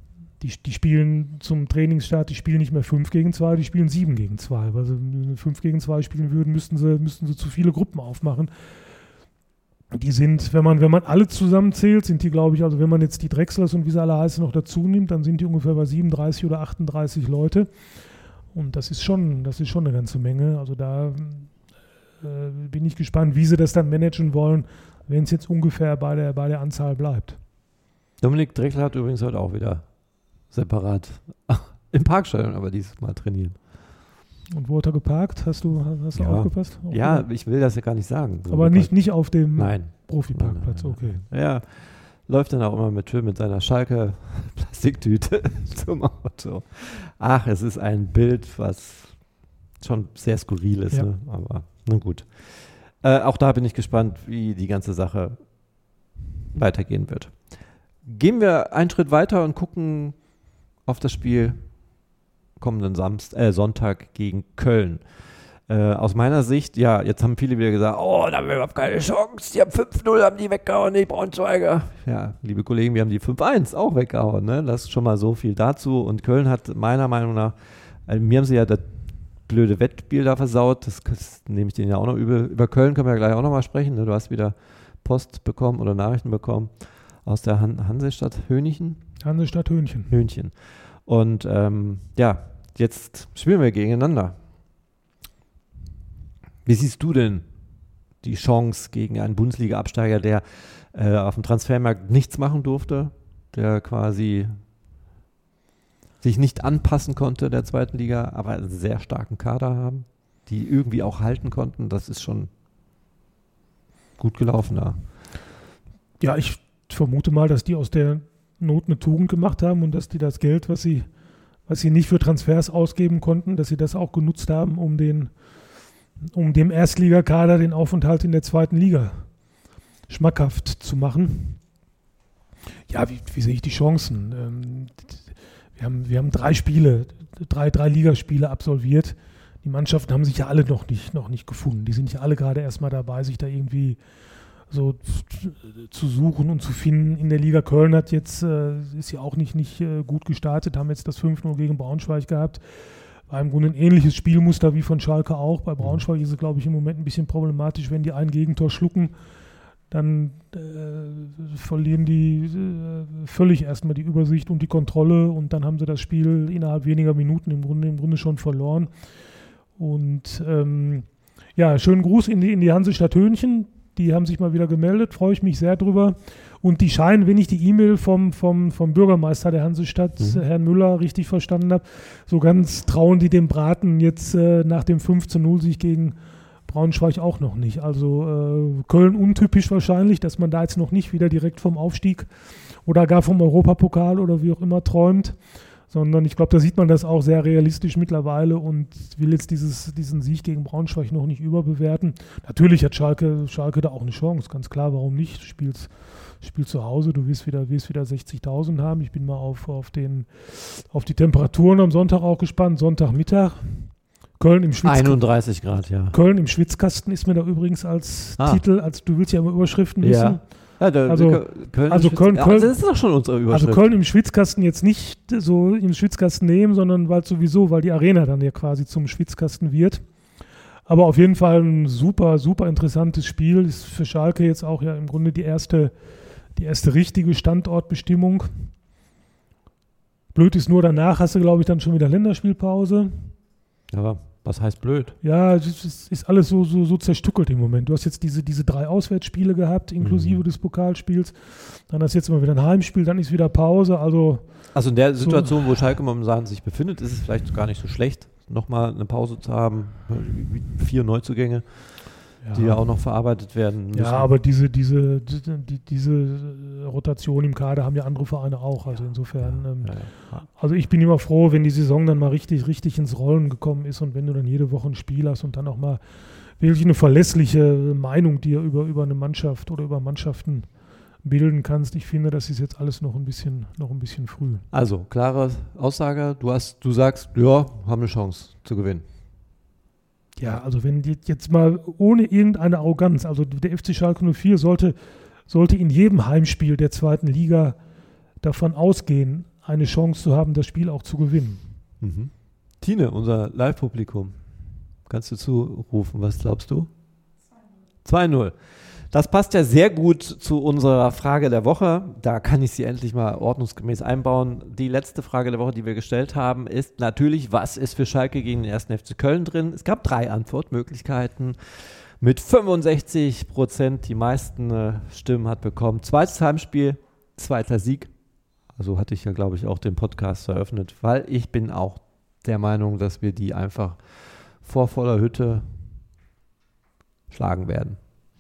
Die spielen zum Trainingsstart, die spielen nicht mehr 5 gegen 2, die spielen 7 gegen 2. Weil sie 5 gegen 2 spielen würden, müssten sie zu viele Gruppen aufmachen. Die sind, wenn man alle zusammenzählt, sind die, glaube ich, also wenn man jetzt die Drechslers und wie sie alle heißen noch dazu nimmt, dann sind die ungefähr bei 37 oder 38 Leute. Und das ist schon eine ganze Menge. Also da bin ich gespannt, wie sie das dann managen wollen, wenn es jetzt ungefähr bei der Anzahl bleibt. Dominik Drechsler hat übrigens heute auch wieder separat im Parkstadion, aber dieses Mal trainieren. Und wo hat er geparkt? Hast du aufgepasst? Ja, ich will das ja gar nicht sagen. So aber nicht auf dem Profi-Parkplatz, okay. Ja, läuft dann auch immer mit seiner Schalke Plastiktüte zum Auto. Ach, es ist ein Bild, was schon sehr skurril ist, ne? Aber na gut. Auch da bin ich gespannt, wie die ganze Sache weitergehen wird. Gehen wir einen Schritt weiter und gucken auf das Spiel kommenden Sonntag gegen Köln. Aus meiner Sicht, ja, jetzt haben viele wieder gesagt, oh, da haben wir überhaupt keine Chance, die haben 5-0, haben die weggehauen, die Braunschweiger. Ja, liebe Kollegen, wir haben die 5-1 auch weggehauen, ne? Das ist schon mal so viel dazu. Und Köln hat meiner Meinung nach, mir haben sie ja das blöde Wettspiel da versaut, das nehme ich denen ja auch noch übel. Über Köln können wir ja gleich auch noch mal sprechen, ne? Du hast wieder Post bekommen oder Nachrichten bekommen aus der Hansestadt Höhnchen. Hansestadt Höhnchen. Höhnchen. Und jetzt spielen wir gegeneinander. Wie siehst du denn die Chance gegen einen Bundesliga-Absteiger, der auf dem Transfermarkt nichts machen durfte, der quasi sich nicht anpassen konnte der zweiten Liga, aber einen sehr starken Kader haben, die irgendwie auch halten konnten? Das ist schon gut gelaufen da. Ja, ich vermute mal, dass die aus der Not eine Tugend gemacht haben und dass die das Geld, was sie nicht für Transfers ausgeben konnten, dass sie das auch genutzt haben, um dem Erstligakader den Aufenthalt in der zweiten Liga schmackhaft zu machen. Ja, wie sehe ich die Chancen? Wir haben 3 Spiele, drei Ligaspiele absolviert. Die Mannschaften haben sich ja alle noch nicht gefunden. Die sind ja alle gerade erstmal dabei, sich da irgendwie so zu suchen und zu finden. In der Liga Köln ist ja auch nicht gut gestartet, haben jetzt das 5-0 gegen Braunschweig gehabt. War im Grunde ein ähnliches Spielmuster wie von Schalke auch. Bei Braunschweig ist es, glaube ich, im Moment ein bisschen problematisch, wenn die ein Gegentor schlucken, dann verlieren die völlig erstmal die Übersicht und die Kontrolle und dann haben sie das Spiel innerhalb weniger Minuten im Grunde schon verloren. Und schönen Gruß in die Hansestadt Höhnchen. Die haben sich mal wieder gemeldet, freue ich mich sehr drüber. Und die scheinen, wenn ich die E-Mail vom Bürgermeister der Hansestadt, Herrn Müller, richtig verstanden habe, so ganz trauen die dem Braten jetzt nach dem 5-0-Sieg gegen Braunschweig auch noch nicht. Also Köln untypisch wahrscheinlich, dass man da jetzt noch nicht wieder direkt vom Aufstieg oder gar vom Europapokal oder wie auch immer träumt, sondern ich glaube, da sieht man das auch sehr realistisch mittlerweile und will jetzt diesen Sieg gegen Braunschweig noch nicht überbewerten. Natürlich hat Schalke da auch eine Chance, ganz klar, warum nicht? Spiel zu Hause, du wirst wieder 60.000 haben. Ich bin mal auf die Temperaturen am Sonntag auch gespannt. Sonntagmittag. Köln im Schwitzkasten. 31 Grad, ja. Köln im Schwitzkasten ist mir da übrigens als Titel, du willst ja immer Überschriften wissen. Ja. Ja, Köln, das ist doch schon unsere Überschrift. Also Köln im Schwitzkasten jetzt nicht so im Schwitzkasten nehmen, sondern weil die Arena dann ja quasi zum Schwitzkasten wird. Aber auf jeden Fall ein super, super interessantes Spiel. Ist für Schalke jetzt auch ja im Grunde die erste richtige Standortbestimmung. Blöd ist nur, danach hast du, glaube ich, dann schon wieder Länderspielpause. Aber was heißt blöd? Ja, es ist alles so zerstückelt im Moment. Du hast jetzt diese 3 Auswärtsspiele gehabt, inklusive des Pokalspiels. Dann hast du jetzt mal wieder ein Heimspiel, dann ist wieder Pause. Also in der Situation, wo Schalke momentan sich befindet, ist es vielleicht gar nicht so schlecht, nochmal eine Pause zu haben. 4 Neuzugänge, die ja auch noch verarbeitet werden müssen. Ja, aber diese Rotation im Kader haben ja andere Vereine auch. Also insofern, also ich bin immer froh, wenn die Saison dann mal richtig ins Rollen gekommen ist und wenn du dann jede Woche ein Spiel hast und dann auch mal wirklich eine verlässliche Meinung dir über eine Mannschaft oder über Mannschaften bilden kannst. Ich finde, das ist jetzt alles noch ein bisschen früh. Also, klare Aussage, du sagst, ja, haben eine Chance zu gewinnen. Ja, also wenn die jetzt mal ohne irgendeine Arroganz, also der FC Schalke 04 sollte in jedem Heimspiel der zweiten Liga davon ausgehen, eine Chance zu haben, das Spiel auch zu gewinnen. Mhm. Tine, unser Live-Publikum, kannst du zurufen, was glaubst du? 2-0. Das passt ja sehr gut zu unserer Frage der Woche. Da kann ich sie endlich mal ordnungsgemäß einbauen. Die letzte Frage der Woche, die wir gestellt haben, ist natürlich, was ist für Schalke gegen den 1. FC Köln drin? Es gab 3 Antwortmöglichkeiten mit 65%. Die meisten Stimmen hat bekommen. Zweites Heimspiel, 2. Sieg. Also hatte ich ja, glaube ich, auch den Podcast eröffnet, weil ich bin auch der Meinung, dass wir die einfach vor voller Hütte schlagen werden.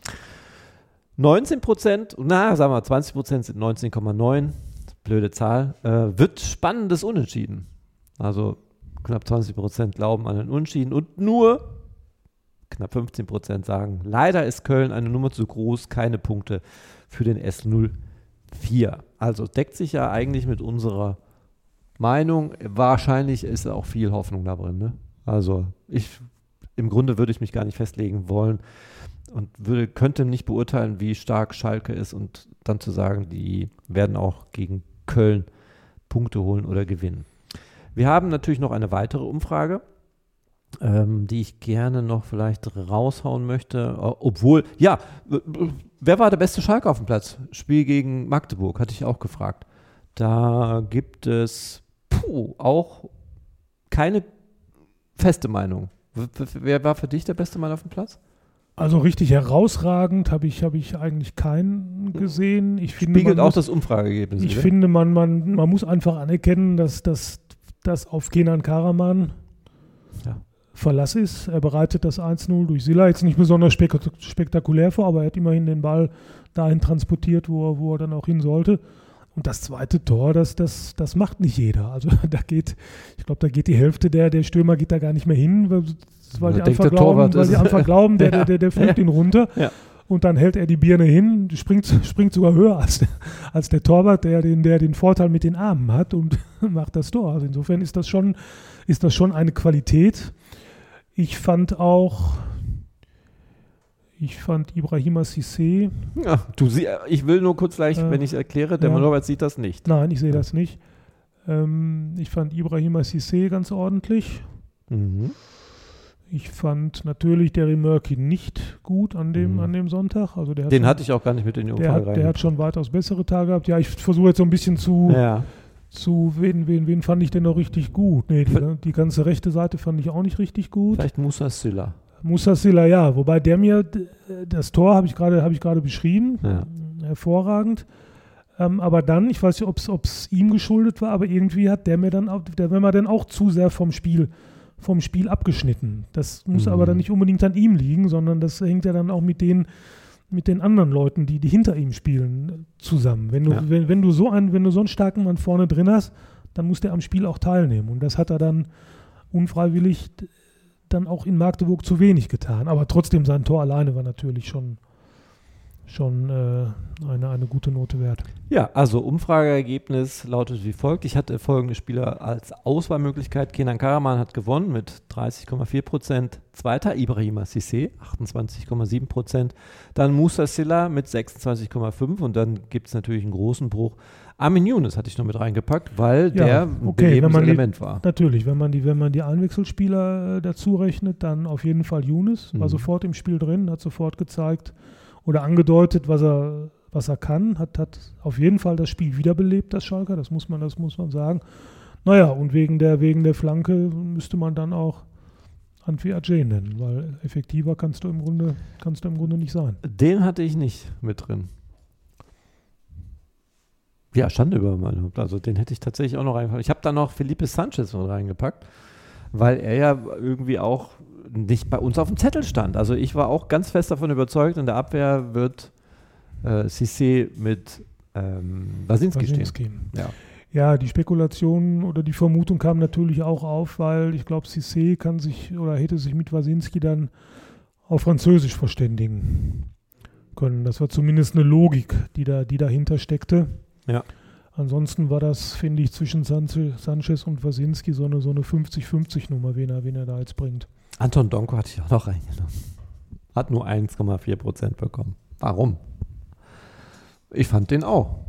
19%, sagen wir 20% sind 19,9, blöde Zahl, wird spannendes Unentschieden. Also knapp 20% glauben an ein Unentschieden und nur knapp 15% sagen, leider ist Köln eine Nummer zu groß, keine Punkte für den S04. Also deckt sich ja eigentlich mit unserer Meinung. Wahrscheinlich ist auch viel Hoffnung da drin. Ne? Also im Grunde würde ich mich gar nicht festlegen wollen und könnte nicht beurteilen, wie stark Schalke ist und dann zu sagen, die werden auch gegen Köln Punkte holen oder gewinnen. Wir haben natürlich noch eine weitere Umfrage, die ich gerne noch vielleicht raushauen möchte. Obwohl, ja, wer war der beste Schalke auf dem Platz? Spiel gegen Magdeburg, hatte ich auch gefragt. Da gibt es auch keine feste Meinung. Wer war für dich der beste Mann auf dem Platz? Also richtig herausragend habe ich eigentlich keinen gesehen. Ich finde, spiegelt auch das Umfrageergebnis. Ich finde, man muss einfach anerkennen, dass das auf Kenan Karaman Verlass ist. Er bereitet das 1-0 durch Silla jetzt nicht besonders spektakulär vor, aber er hat immerhin den Ball dahin transportiert, wo er dann auch hin sollte. Und das zweite Tor, das macht nicht jeder. Also ich glaube, da geht die Hälfte der Stürmer geht da gar nicht mehr hin, weil die einfach glauben, der fliegt ihn runter. Ja. Und dann hält er die Birne hin, springt sogar höher als der Torwart, der den Vorteil mit den Armen hat und macht das Tor. Also insofern ist das schon eine Qualität. Ich fand Ibrahima Cissé. Ja, ich will nur kurz gleich, wenn ich es erkläre, der Norbert sieht das nicht. Nein, ich sehe das nicht. Ich fand Ibrahima Cissé ganz ordentlich. Mhm. Ich fand natürlich Derry Murky nicht gut an dem Sonntag. Also den hatte ich auch gar nicht mit in die Umfrage rein. Der hat schon weitaus bessere Tage gehabt. Ja, ich versuche jetzt so ein bisschen wen fand ich denn noch richtig gut? Nee, die ganze rechte Seite fand ich auch nicht richtig gut. Vielleicht Moussa Sylla. Moussa Sylla, ja. Wobei der mir, das Tor habe ich gerade beschrieben. Ja. Hervorragend. Aber dann, ich weiß nicht, ob es ihm geschuldet war, aber irgendwie hat der mir dann auch zu sehr vom Spiel abgeschnitten. Das muss aber dann nicht unbedingt an ihm liegen, sondern das hängt ja dann auch mit den anderen Leuten, die hinter ihm spielen, zusammen. Wenn du so einen starken Mann vorne drin hast, dann muss der am Spiel auch teilnehmen. Und das hat er dann unfreiwillig dann auch in Magdeburg zu wenig getan. Aber trotzdem, sein Tor alleine war natürlich schon eine gute Note wert. Ja, also Umfrageergebnis lautet wie folgt. Ich hatte folgende Spieler als Auswahlmöglichkeit. Kenan Karaman hat gewonnen mit 30,4%. Zweiter Ibrahima Cissé, 28,7%. Dann Moussa Sylla mit 26,5%. Und dann gibt es natürlich einen großen Bruch. Armin Younes hatte ich noch mit reingepackt, weil der ein belebendes Element war. Natürlich, wenn man die Einwechselspieler dazu rechnet, dann auf jeden Fall Younes. War sofort im Spiel drin, hat sofort gezeigt oder angedeutet, was er kann, hat auf jeden Fall das Spiel wiederbelebt, das Schalker, das muss man sagen. Naja, und wegen der Flanke müsste man dann auch Antwi Adje nennen, weil effektiver kannst du im Grunde nicht sein. Den hatte ich nicht mit drin. Ja, Schande über meine Haupt. Also den hätte ich tatsächlich auch noch reingepackt. Ich habe da noch Felipe Sanchez mit reingepackt, weil er ja irgendwie auch nicht bei uns auf dem Zettel stand. Also ich war auch ganz fest davon überzeugt, in der Abwehr wird Cissé mit Wasinski stehen. Ja, die Spekulation oder die Vermutung kam natürlich auch auf, weil ich glaube, Cissé hätte sich mit Wasinski dann auf Französisch verständigen können. Das war zumindest eine Logik, die dahinter steckte. Ja. Ansonsten war das, finde ich, zwischen Sanchez und Wasinski so eine 50-50-Nummer, wen er da jetzt bringt. Anton Donko hatte ich auch noch reingenommen. Hat nur 1,4% bekommen. Warum? Ich fand den auch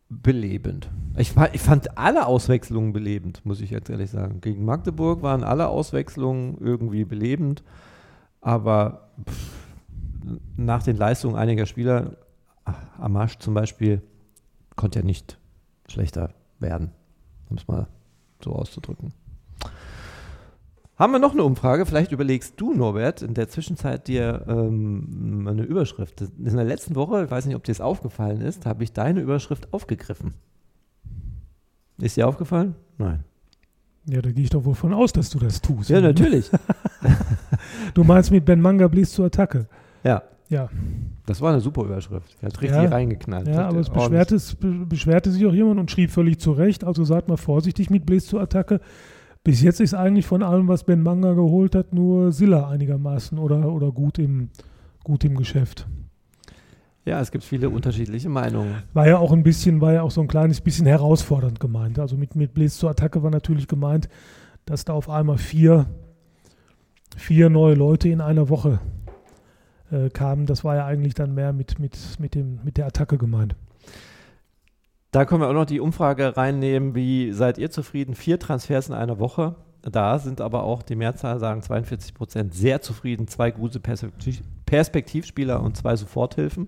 belebend. Ich fand alle Auswechslungen belebend, muss ich jetzt ehrlich sagen. Gegen Magdeburg waren alle Auswechslungen irgendwie belebend, aber nach den Leistungen einiger Spieler, Amasch zum Beispiel, konnte ja nicht schlechter werden, um es mal so auszudrücken. Haben wir noch eine Umfrage? Vielleicht überlegst du, Norbert, in der Zwischenzeit dir eine Überschrift. In der letzten Woche, ich weiß nicht, ob dir das aufgefallen ist, habe ich deine Überschrift aufgegriffen. Ist dir aufgefallen? Nein. Ja, da gehe ich doch wohl von aus, dass du das tust. Ja, natürlich. Du meinst mit Ben Manga bläst zur Attacke. Ja. Ja. Das war eine super Überschrift. Er hat richtig reingeknallt. Ja, aber es beschwerte sich auch jemand und schrieb völlig zu Recht, also seid mal vorsichtig mit bläst zur Attacke. Bis jetzt ist eigentlich von allem, was Ben Manga geholt hat, nur Silla einigermaßen oder gut im Geschäft. Ja, es gibt viele unterschiedliche Meinungen. War ja auch so ein kleines bisschen herausfordernd gemeint. Also mit Bläs zur Attacke war natürlich gemeint, dass da auf einmal vier neue Leute in einer Woche kamen. Das war ja eigentlich dann mehr mit der Attacke gemeint. Da können wir auch noch die Umfrage reinnehmen, wie seid ihr zufrieden? 4 Transfers in einer Woche. Da sind aber auch die Mehrzahl, sagen 42%, sehr zufrieden. 2 gute Perspektivspieler und 2 Soforthilfen.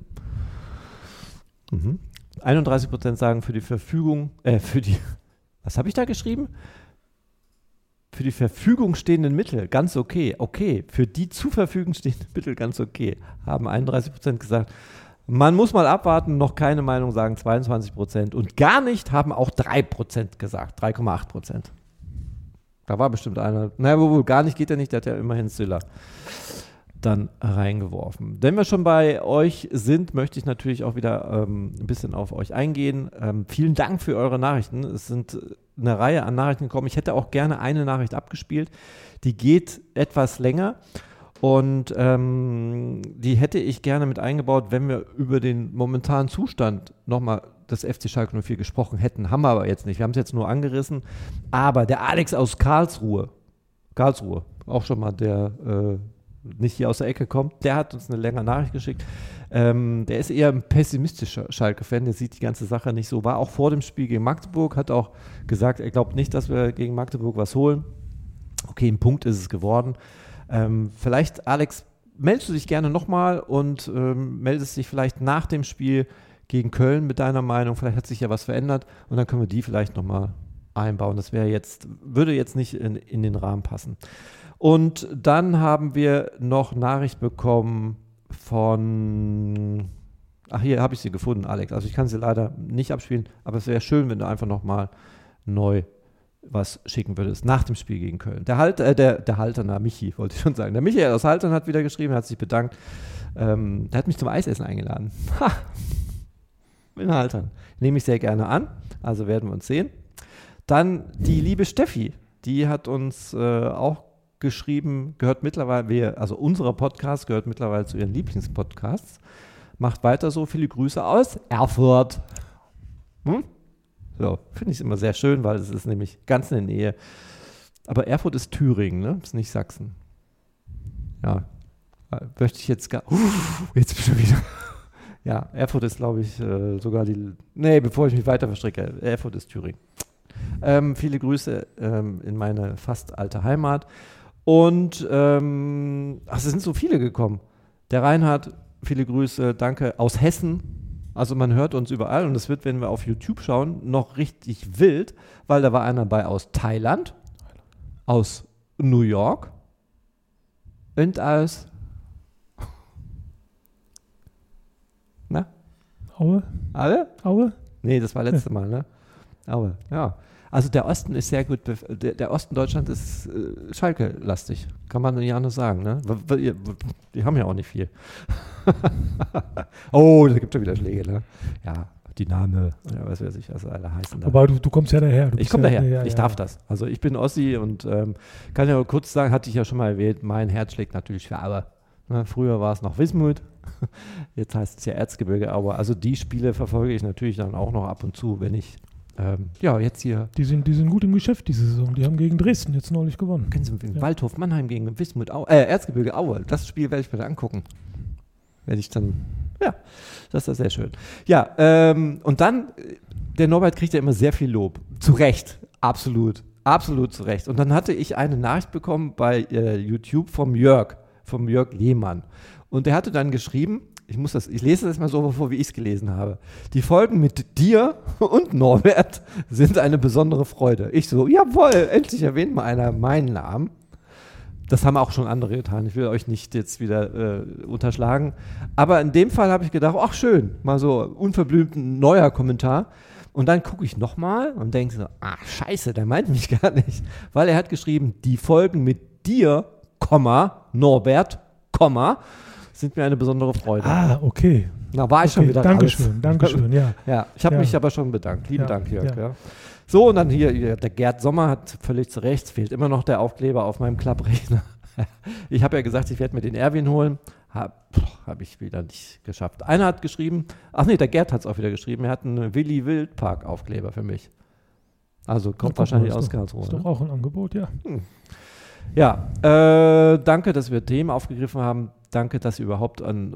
31% sagen für die Verfügung, was habe ich da geschrieben? Für die Verfügung stehenden Mittel ganz okay. Okay, für die zu Verfügung stehenden Mittel ganz okay. Haben 31% gesagt. Man muss mal abwarten, noch keine Meinung sagen 22% und gar nicht haben auch 3% gesagt, 3,8%. Da war bestimmt einer, wohl gar nicht geht ja nicht, der hat ja immerhin Silla dann reingeworfen. Wenn wir schon bei euch sind, möchte ich natürlich auch wieder ein bisschen auf euch eingehen. Vielen Dank für eure Nachrichten. Es sind eine Reihe an Nachrichten gekommen. Ich hätte auch gerne eine Nachricht abgespielt. Die geht etwas länger. Und die hätte ich gerne mit eingebaut, wenn wir über den momentanen Zustand nochmal des FC Schalke 04 gesprochen hätten. Haben wir aber jetzt nicht. Wir haben es jetzt nur angerissen. Aber der Alex aus Karlsruhe, auch schon mal, der nicht hier aus der Ecke kommt, der hat uns eine längere Nachricht geschickt. Der ist eher ein pessimistischer Schalke-Fan, der sieht die ganze Sache nicht so. War auch vor dem Spiel gegen Magdeburg, hat auch gesagt, er glaubt nicht, dass wir gegen Magdeburg was holen. Okay, ein Punkt ist es geworden. Vielleicht, Alex, meldest du dich gerne nochmal und meldest dich vielleicht nach dem Spiel gegen Köln mit deiner Meinung. Vielleicht hat sich ja was verändert und dann können wir die vielleicht nochmal einbauen. Das würde jetzt nicht in den Rahmen passen. Und dann haben wir noch Nachricht bekommen von, hier habe ich sie gefunden, Alex. Also ich kann sie leider nicht abspielen, aber es wäre schön, wenn du einfach nochmal neu was schicken würdest nach dem Spiel gegen Köln. Der Halterner, Michi, wollte ich schon sagen. Der Michael aus Haltern hat wieder geschrieben, hat sich bedankt. Der hat mich zum Eisessen eingeladen. In Haltern. Nehme ich sehr gerne an, also werden wir uns sehen. Dann die liebe Steffi, die hat uns auch geschrieben, unser Podcast gehört mittlerweile zu ihren Lieblingspodcasts. Macht weiter so, viele Grüße aus Erfurt. So, finde ich immer sehr schön, weil es ist nämlich ganz in der Nähe. Aber Erfurt ist Thüringen, ne? Ist nicht Sachsen. Ja, möchte ich jetzt jetzt schon wieder. Ja, Erfurt ist, glaube ich, sogar bevor ich mich weiter verstricke, Erfurt ist Thüringen. Viele Grüße in meine fast alte Heimat. Und es sind so viele gekommen. Der Reinhard, viele Grüße, danke, aus Hessen. Also man hört uns überall und es wird, wenn wir auf YouTube schauen, noch richtig wild, weil da war einer bei aus Thailand, aus New York und aus Aue? Alle? Aue? Nee, das war letzte Mal, ne? Aue, ja. Also der Osten ist sehr gut, der Osten Deutschlands ist Schalke-lastig, kann man nicht anders sagen, ne? Die haben ja auch nicht viel. Oh, da gibt es ja wieder Schläge, ne? Ja, Dyname, ja, was weiß ich, was alle heißen. Aber du kommst ja daher. Ich komme daher, ich darf das. Also ich bin Ossi und kann ja kurz sagen, hatte ich ja schon mal erwähnt, mein Herz schlägt natürlich für Aue. Ne? Früher war es noch Wismut, jetzt heißt es ja Erzgebirge Aue. Also die Spiele verfolge ich natürlich dann auch noch ab und zu, wenn ich jetzt hier. Die sind gut im Geschäft diese Saison. Die haben gegen Dresden jetzt neulich gewonnen. Kennen Sie Waldhof Mannheim gegen Wismut Erzgebirge Aue. Das Spiel werde ich mir angucken. Werde ich dann, ja, das ist sehr schön. Ja, und dann der Norbert kriegt ja immer sehr viel Lob. Zu Recht, absolut zu Recht. Und dann hatte ich eine Nachricht bekommen bei YouTube vom Jörg Lehmann. Und der hatte dann geschrieben, ich lese das mal so vor, wie ich es gelesen habe. Die Folgen mit dir und Norbert sind eine besondere Freude. Ich so, jawohl, endlich erwähnt mal einer meinen Namen. Das haben auch schon andere getan. Ich will euch nicht jetzt wieder unterschlagen. Aber in dem Fall habe ich gedacht, ach schön, mal so unverblümt ein neuer Kommentar. Und dann gucke ich nochmal und denke so, ach scheiße, der meint mich gar nicht. Weil er hat geschrieben, die Folgen mit dir, Norbert, sind mir eine besondere Freude. Ah, okay. Da war ich schon wieder Dankeschön, ja. Ja, ich habe mich aber schon bedankt. Lieben Dank, Jörg. Ja. So, und dann hier, der Gerd Sommer hat völlig zu Recht, fehlt immer noch der Aufkleber auf meinem Klapprechner. Ich habe ja gesagt, ich werde mir den Erwin holen. Habe ich wieder nicht geschafft. Einer hat geschrieben, der Gerd hat es auch wieder geschrieben, er hat einen Willi Wildpark Aufkleber für mich. Also kommt wahrscheinlich aus Karlsruhe. Ist doch auch ein Angebot, ja. Ja, danke, dass wir Themen aufgegriffen haben. Danke, dass ihr überhaupt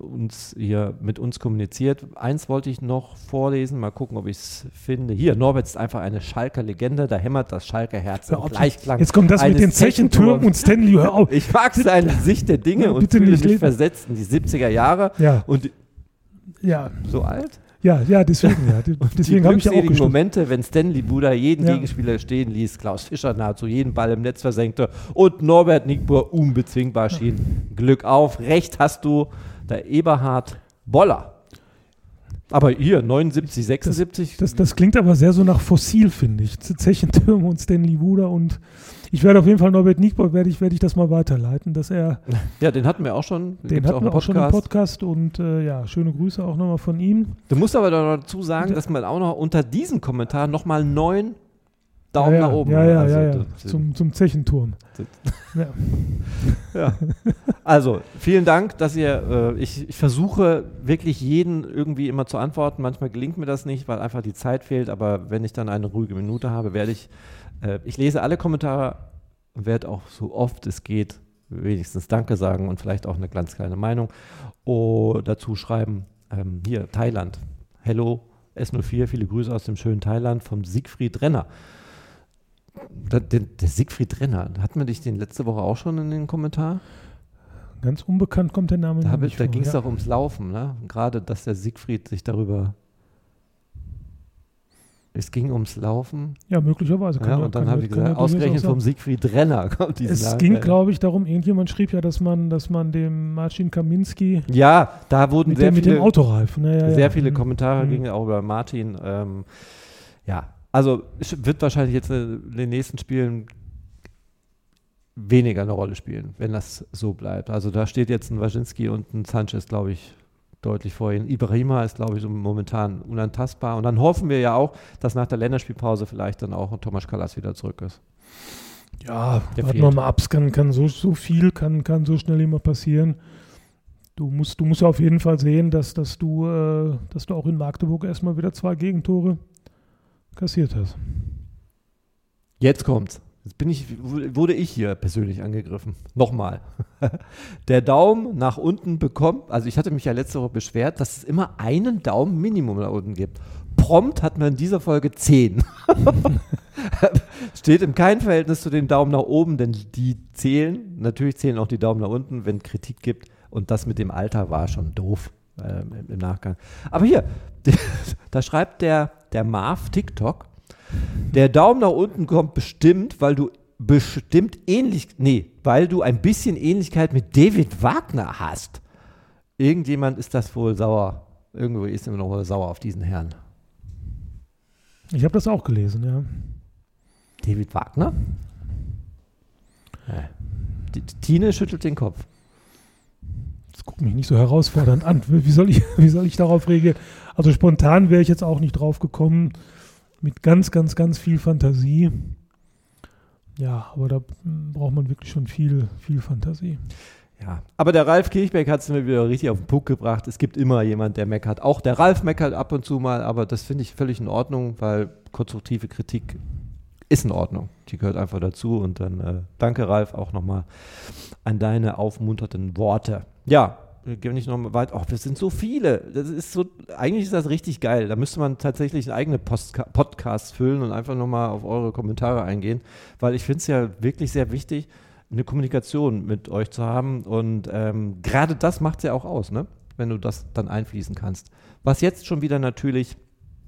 mit uns kommuniziert. Eins wollte ich noch vorlesen, mal gucken, ob ich es finde. Hier, Norbert ist einfach eine Schalker Legende, da hämmert das Schalker Herz im Gleichklang. Jetzt kommt das mit den Zechentürmen und Stanley, hör auf. Ich mag seine Sicht der Dinge und fühle mich versetzt in die 70er Jahre. Ja. Und so alt? Ja, deswegen Deswegen habe ich ja auch gestimmt. Momente, wenn Stanley Buda jeden Gegenspieler stehen ließ, Klaus Fischer nahezu jeden Ball im Netz versenkte und Norbert Nigbur unbezwingbar schien. Glück auf, recht hast du, der Eberhard Boller. Aber hier, 79, 76. Das klingt aber sehr so nach Fossil, finde ich. Zechentürme und Stanley Buda und ich werde auf jeden Fall Norbert Nigbur, werde ich das mal weiterleiten, dass er... Ja, den hatten wir auch schon. Den hatten wir auch schon im Podcast und schöne Grüße auch nochmal von ihm. Du musst aber dazu sagen, dass man auch noch unter diesem Kommentar nochmal 9 Daumen nach oben. Ja. Zum Zechenturm. Ja. Also, vielen Dank, dass ihr, ich versuche wirklich jeden irgendwie immer zu antworten. Manchmal gelingt mir das nicht, weil einfach die Zeit fehlt, aber wenn ich dann eine ruhige Minute habe, werde ich lese alle Kommentare und werde auch so oft es geht wenigstens Danke sagen und vielleicht auch eine ganz kleine Meinung dazu schreiben. Hier, Thailand. Hello, S04, viele Grüße aus dem schönen Thailand vom Siegfried Renner. Der Siegfried Renner, hatten wir dich den letzte Woche auch schon in den Kommentar? Ganz unbekannt kommt der Name nicht vor. Da ging es doch ums Laufen, ne? Gerade, dass der Siegfried sich darüber... Es ging ums Laufen. Ja, möglicherweise. Und dann habe ich gesagt, ausgerechnet vom Siegfried Renner kommt dieser Es ging, glaube ich, darum, irgendjemand schrieb ja, dass man dem Marcin Kaminski... Ja, da wurden mit dem Autoreifen. Sehr viele Kommentare gingen auch über Martin. Also es wird wahrscheinlich jetzt in den nächsten Spielen weniger eine Rolle spielen, wenn das so bleibt. Also da steht jetzt ein Waschinski und ein Sanchez, glaube ich, deutlich vor ihnen. Ibrahima ist, glaube ich, so momentan unantastbar. Und dann hoffen wir ja auch, dass nach der Länderspielpause vielleicht dann auch Thomas Kallas wieder zurück ist. Ja, warten wir mal ab. Es kann so viel so schnell immer passieren. Du musst ja auf jeden Fall sehen, dass du auch in Magdeburg erstmal wieder 2 Gegentore kassiert hast. Jetzt kommt's. Jetzt wurde ich hier persönlich angegriffen. Nochmal. Der Daumen nach unten bekommt, also ich hatte mich ja letzte Woche beschwert, dass es immer einen Daumen Minimum nach unten gibt. Prompt hat man in dieser Folge 10. Steht im keinem Verhältnis zu den Daumen nach oben, denn die zählen. Natürlich zählen auch die Daumen nach unten, wenn Kritik gibt. Und das mit dem Alter war schon doof im Nachgang. Aber hier, da schreibt der Marv TikTok, der Daumen nach unten kommt bestimmt, weil du ein bisschen Ähnlichkeit mit David Wagner hast. Irgendjemand ist das wohl sauer. Irgendwo ist immer noch sauer auf diesen Herrn. Ich habe das auch gelesen, ja. David Wagner? Tine schüttelt den Kopf. Das guckt mich nicht so herausfordernd an. Wie soll ich darauf reagieren? Also spontan wäre ich jetzt auch nicht drauf gekommen. Mit ganz, ganz, ganz viel Fantasie. Ja, aber da braucht man wirklich schon viel, viel Fantasie. Ja, aber der Ralf Kirchbeck hat es mir wieder richtig auf den Punkt gebracht. Es gibt immer jemand, der meckert. Auch der Ralf meckert ab und zu mal, aber das finde ich völlig in Ordnung, weil konstruktive Kritik ist in Ordnung. Die gehört einfach dazu. Und dann danke, Ralf, auch nochmal an deine aufmunternden Worte. Ja, wir gehen nicht noch weit. Wir sind so viele. Eigentlich ist das richtig geil. Da müsste man tatsächlich einen eigenen Podcast füllen und einfach nochmal auf eure Kommentare eingehen, weil ich finde es ja wirklich sehr wichtig, eine Kommunikation mit euch zu haben und gerade das macht es ja auch aus, ne? Wenn du das dann einfließen kannst. Was jetzt schon wieder natürlich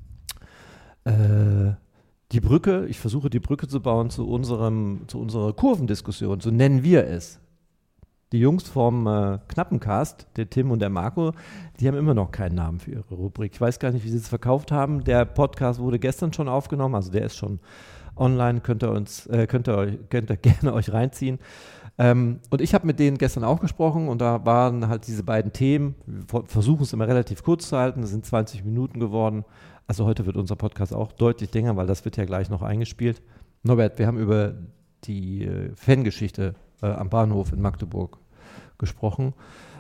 ich versuche die Brücke zu bauen zu unserer Kurvendiskussion, so nennen wir es. Die Jungs vom Knappencast, der Tim und der Marco, die haben immer noch keinen Namen für ihre Rubrik. Ich weiß gar nicht, wie sie es verkauft haben. Der Podcast wurde gestern schon aufgenommen, also der ist schon online, könnt ihr gerne euch reinziehen. Und ich habe mit denen gestern auch gesprochen und da waren halt diese beiden Themen. Wir versuchen es immer relativ kurz zu halten, das sind 20 Minuten geworden. Also heute wird unser Podcast auch deutlich länger, weil das wird ja gleich noch eingespielt. Norbert, wir haben über die Fangeschichte am Bahnhof in Magdeburg gesprochen.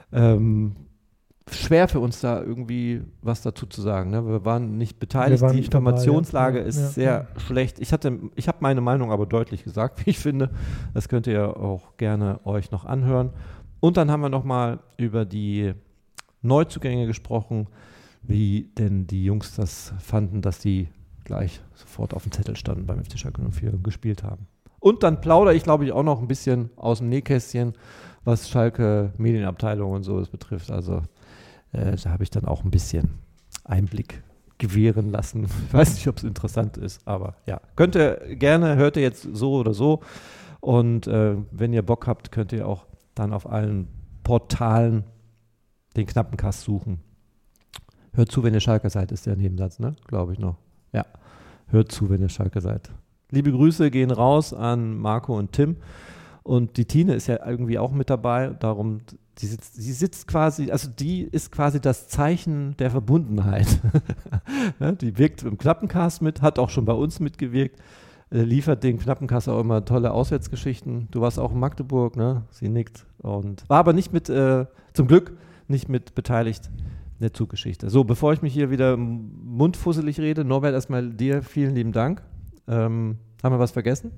Schwer für uns da irgendwie was dazu zu sagen. Ne? Wir waren nicht beteiligt. Die Informationslage ist sehr schlecht. Ich habe meine Meinung aber deutlich gesagt, wie ich finde. Das könnt ihr auch gerne euch noch anhören. Und dann haben wir nochmal über die Neuzugänge gesprochen, wie denn die Jungs das fanden, dass die gleich sofort auf dem Zettel standen beim FC Schalke 04 und gespielt haben. Und dann plaudere ich, glaube ich, auch noch ein bisschen aus dem Nähkästchen, was Schalke Medienabteilung und sowas betrifft. Also da habe ich dann auch ein bisschen Einblick gewähren lassen. Ich weiß nicht, ob es interessant ist, aber ja. Hört ihr jetzt so oder so. Und wenn ihr Bock habt, könnt ihr auch dann auf allen Portalen den Knappencast suchen. Hört zu, wenn ihr Schalke seid, ist der Nebensatz, ne? Glaube ich noch. Ja, hört zu, wenn ihr Schalke seid. Liebe Grüße gehen raus an Marco und Tim. Und die Tine ist ja irgendwie auch mit dabei. Darum, sie ist quasi das Zeichen der Verbundenheit. Die wirkt im Knappencast mit, hat auch schon bei uns mitgewirkt, liefert den Knappencast auch immer tolle Auswärtsgeschichten. Du warst auch in Magdeburg, ne? Sie nickt. Und war aber nicht zum Glück nicht mit beteiligt in der Zuggeschichte. So, bevor ich mich hier wieder mundfusselig rede, Norbert, erstmal dir vielen lieben Dank. Haben wir was vergessen?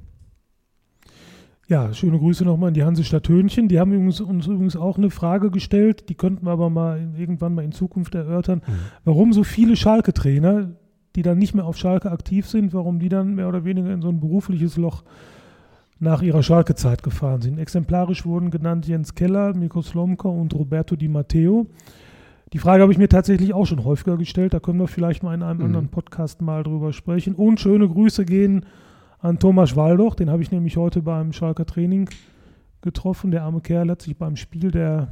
Ja, schöne Grüße nochmal an die Hansestadt Hönchen. Die haben uns übrigens auch eine Frage gestellt, die könnten wir aber irgendwann mal in Zukunft erörtern. Warum so viele Schalke-Trainer, die dann nicht mehr auf Schalke aktiv sind, warum die dann mehr oder weniger in so ein berufliches Loch nach ihrer Schalke-Zeit gefahren sind. Exemplarisch wurden genannt Jens Keller, Mirko Slomka und Roberto Di Matteo. Die Frage habe ich mir tatsächlich auch schon häufiger gestellt. Da können wir vielleicht mal in einem anderen Podcast mal drüber sprechen. Und schöne Grüße gehen an Thomas Waldoch. Den habe ich nämlich heute beim Schalker Training getroffen. Der arme Kerl hat sich beim Spiel der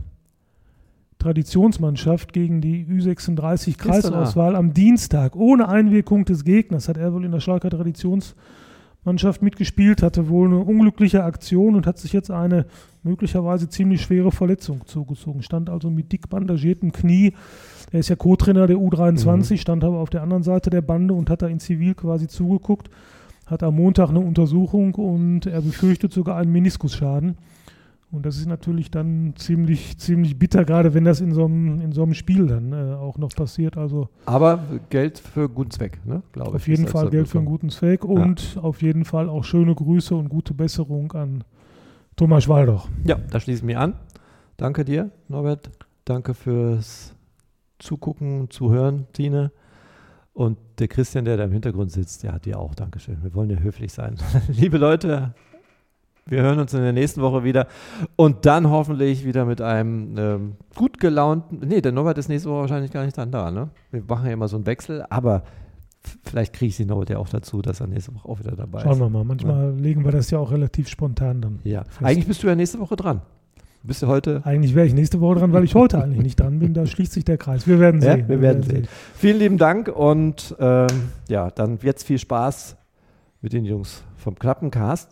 Traditionsmannschaft gegen die Ü36 Kreisauswahl am Dienstag ohne Einwirkung des Gegners, hat er wohl in der Schalker Traditionsmannschaft mitgespielt, hatte wohl eine unglückliche Aktion und hat sich jetzt eine möglicherweise ziemlich schwere Verletzung zugezogen. Stand also mit dick bandagiertem Knie. Er ist ja Co-Trainer der U23, stand aber auf der anderen Seite der Bande und hat da in Zivil quasi zugeguckt. Hat am Montag eine Untersuchung und er befürchtet sogar einen Meniskusschaden. Und das ist natürlich dann ziemlich bitter, gerade wenn das in so einem Spiel dann auch noch passiert. Also aber Geld für guten Zweck, ne? Glaube ich. Auf jeden Fall Geld für einen guten Zweck und auf jeden Fall auch schöne Grüße und gute Besserung an Thomas Waldoch. Ja, da schließe ich mich an. Danke dir, Norbert. Danke fürs Zugucken, Zuhören, Tine. Und der Christian, der da im Hintergrund sitzt, ja, dir auch. Dankeschön. Wir wollen ja höflich sein. Liebe Leute, wir hören uns in der nächsten Woche wieder und dann hoffentlich wieder mit einem gut gelaunten, der Norbert ist nächste Woche wahrscheinlich gar nicht dann da, ne? Wir machen ja immer so einen Wechsel, aber vielleicht kriege ich den Norbert ja auch dazu, dass er nächste Woche auch wieder dabei ist. Schauen wir mal, manchmal legen wir das ja auch relativ spontan dann. Ja, fest. Eigentlich bist du ja nächste Woche dran. Bist du heute? Eigentlich wäre ich nächste Woche dran, weil ich heute eigentlich nicht dran bin, da schließt sich der Kreis. Wir werden sehen. Ja, wir werden sehen. Vielen lieben Dank und dann jetzt viel Spaß mit den Jungs vom Knappencast.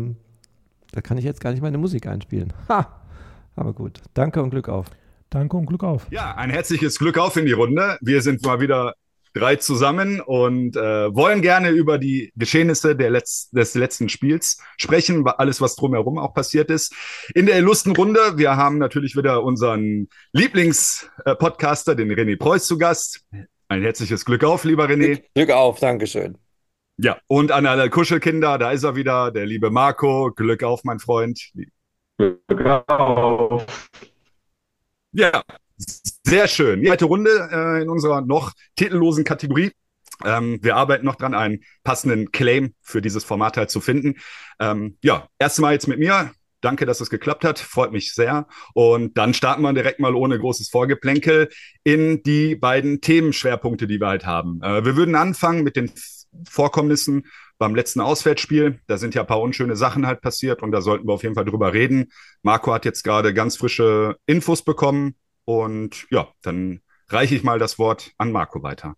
Da kann ich jetzt gar nicht meine Musik einspielen. Aber gut. Danke und Glück auf. Danke und Glück auf. Ja, ein herzliches Glück auf in die Runde. Wir sind mal wieder 3 zusammen und wollen gerne über die Geschehnisse des letzten Spiels sprechen, alles, was drumherum auch passiert ist. In der illustren Runde, wir haben natürlich wieder unseren Lieblingspodcaster, den René Preuß, zu Gast. Ein herzliches Glück auf, lieber René. Glück auf, Dankeschön. Ja, und an alle Kuschelkinder, da ist er wieder, der liebe Marco. Glück auf, mein Freund. Glück auf. Ja, sehr schön. Die zweite Runde in unserer noch titellosen Kategorie. Wir arbeiten noch dran, einen passenden Claim für dieses Format halt zu finden. Ja, erste Mal jetzt mit mir. Danke, dass es geklappt hat. Freut mich sehr. Und dann starten wir direkt mal ohne großes Vorgeplänkel in die beiden Themenschwerpunkte, die wir halt haben. Wir würden anfangen mit den Vorkommnissen beim letzten Auswärtsspiel. Da sind ja ein paar unschöne Sachen halt passiert und da sollten wir auf jeden Fall drüber reden. Marco hat jetzt gerade ganz frische Infos bekommen und ja, dann reiche ich mal das Wort an Marco weiter.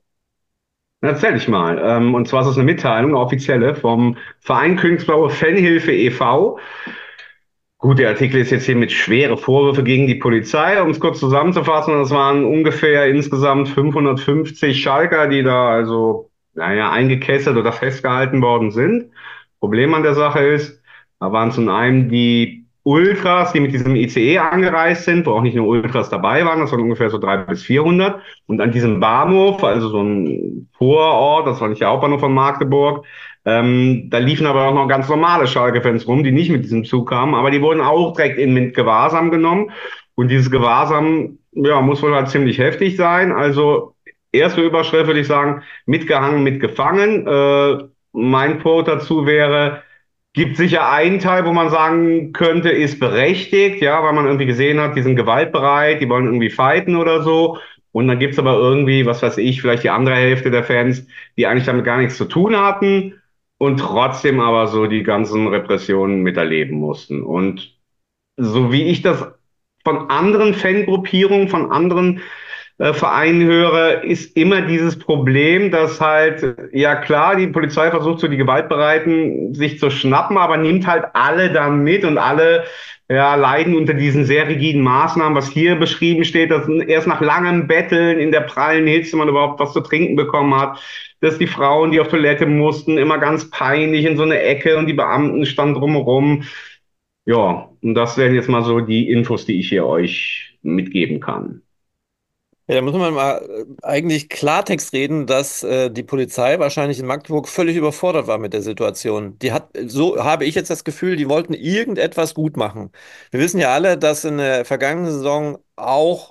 Erzähl ich mal. Und zwar ist es eine Mitteilung, eine offizielle, vom Verein Königsblaue Fanhilfe e.V. Gut, der Artikel ist jetzt hier mit schwere Vorwürfe gegen die Polizei. Um es kurz zusammenzufassen, das waren ungefähr insgesamt 550 Schalker, die da also, eingekesselt oder festgehalten worden sind. Problem an der Sache ist, da waren zum einen die Ultras, die mit diesem ICE angereist sind, wo auch nicht nur Ultras dabei waren, das waren ungefähr so 300 bis 400. Und an diesem Bahnhof, also so ein Vorort, das war nicht der Hauptbahnhof von Magdeburg, da liefen aber auch noch ganz normale Schalke-Fans rum, die nicht mit diesem Zug kamen, aber die wurden auch direkt in Gewahrsam genommen. Und dieses Gewahrsam, ja, muss wohl halt ziemlich heftig sein. Also, erste Überschrift würde ich sagen, mitgehangen, mitgefangen. Mein Quote dazu wäre, gibt sicher einen Teil, wo man sagen könnte, ist berechtigt, ja, weil man irgendwie gesehen hat, die sind gewaltbereit, die wollen irgendwie fighten oder so. Und dann gibt's aber irgendwie, was weiß ich, vielleicht die andere Hälfte der Fans, die eigentlich damit gar nichts zu tun hatten und trotzdem aber so die ganzen Repressionen miterleben mussten. Und so wie ich das von anderen Fangruppierungen, von anderen Vereinen höre, ist immer dieses Problem, dass halt, ja klar, die Polizei versucht so die Gewaltbereiten sich zu schnappen, aber nimmt halt alle dann mit und alle leiden unter diesen sehr rigiden Maßnahmen, was hier beschrieben steht, dass erst nach langem Betteln in der prallen Hitze man überhaupt was zu trinken bekommen hat, dass die Frauen, die auf Toilette mussten, immer ganz peinlich in so eine Ecke und die Beamten standen drumherum. Ja, und das wären jetzt mal so die Infos, die ich hier euch mitgeben kann. Ja, da muss man mal eigentlich Klartext reden, dass die Polizei wahrscheinlich in Magdeburg völlig überfordert war mit der Situation. Die hat, so habe ich jetzt das Gefühl, die wollten irgendetwas gut machen. Wir wissen ja alle, dass in der vergangenen Saison auch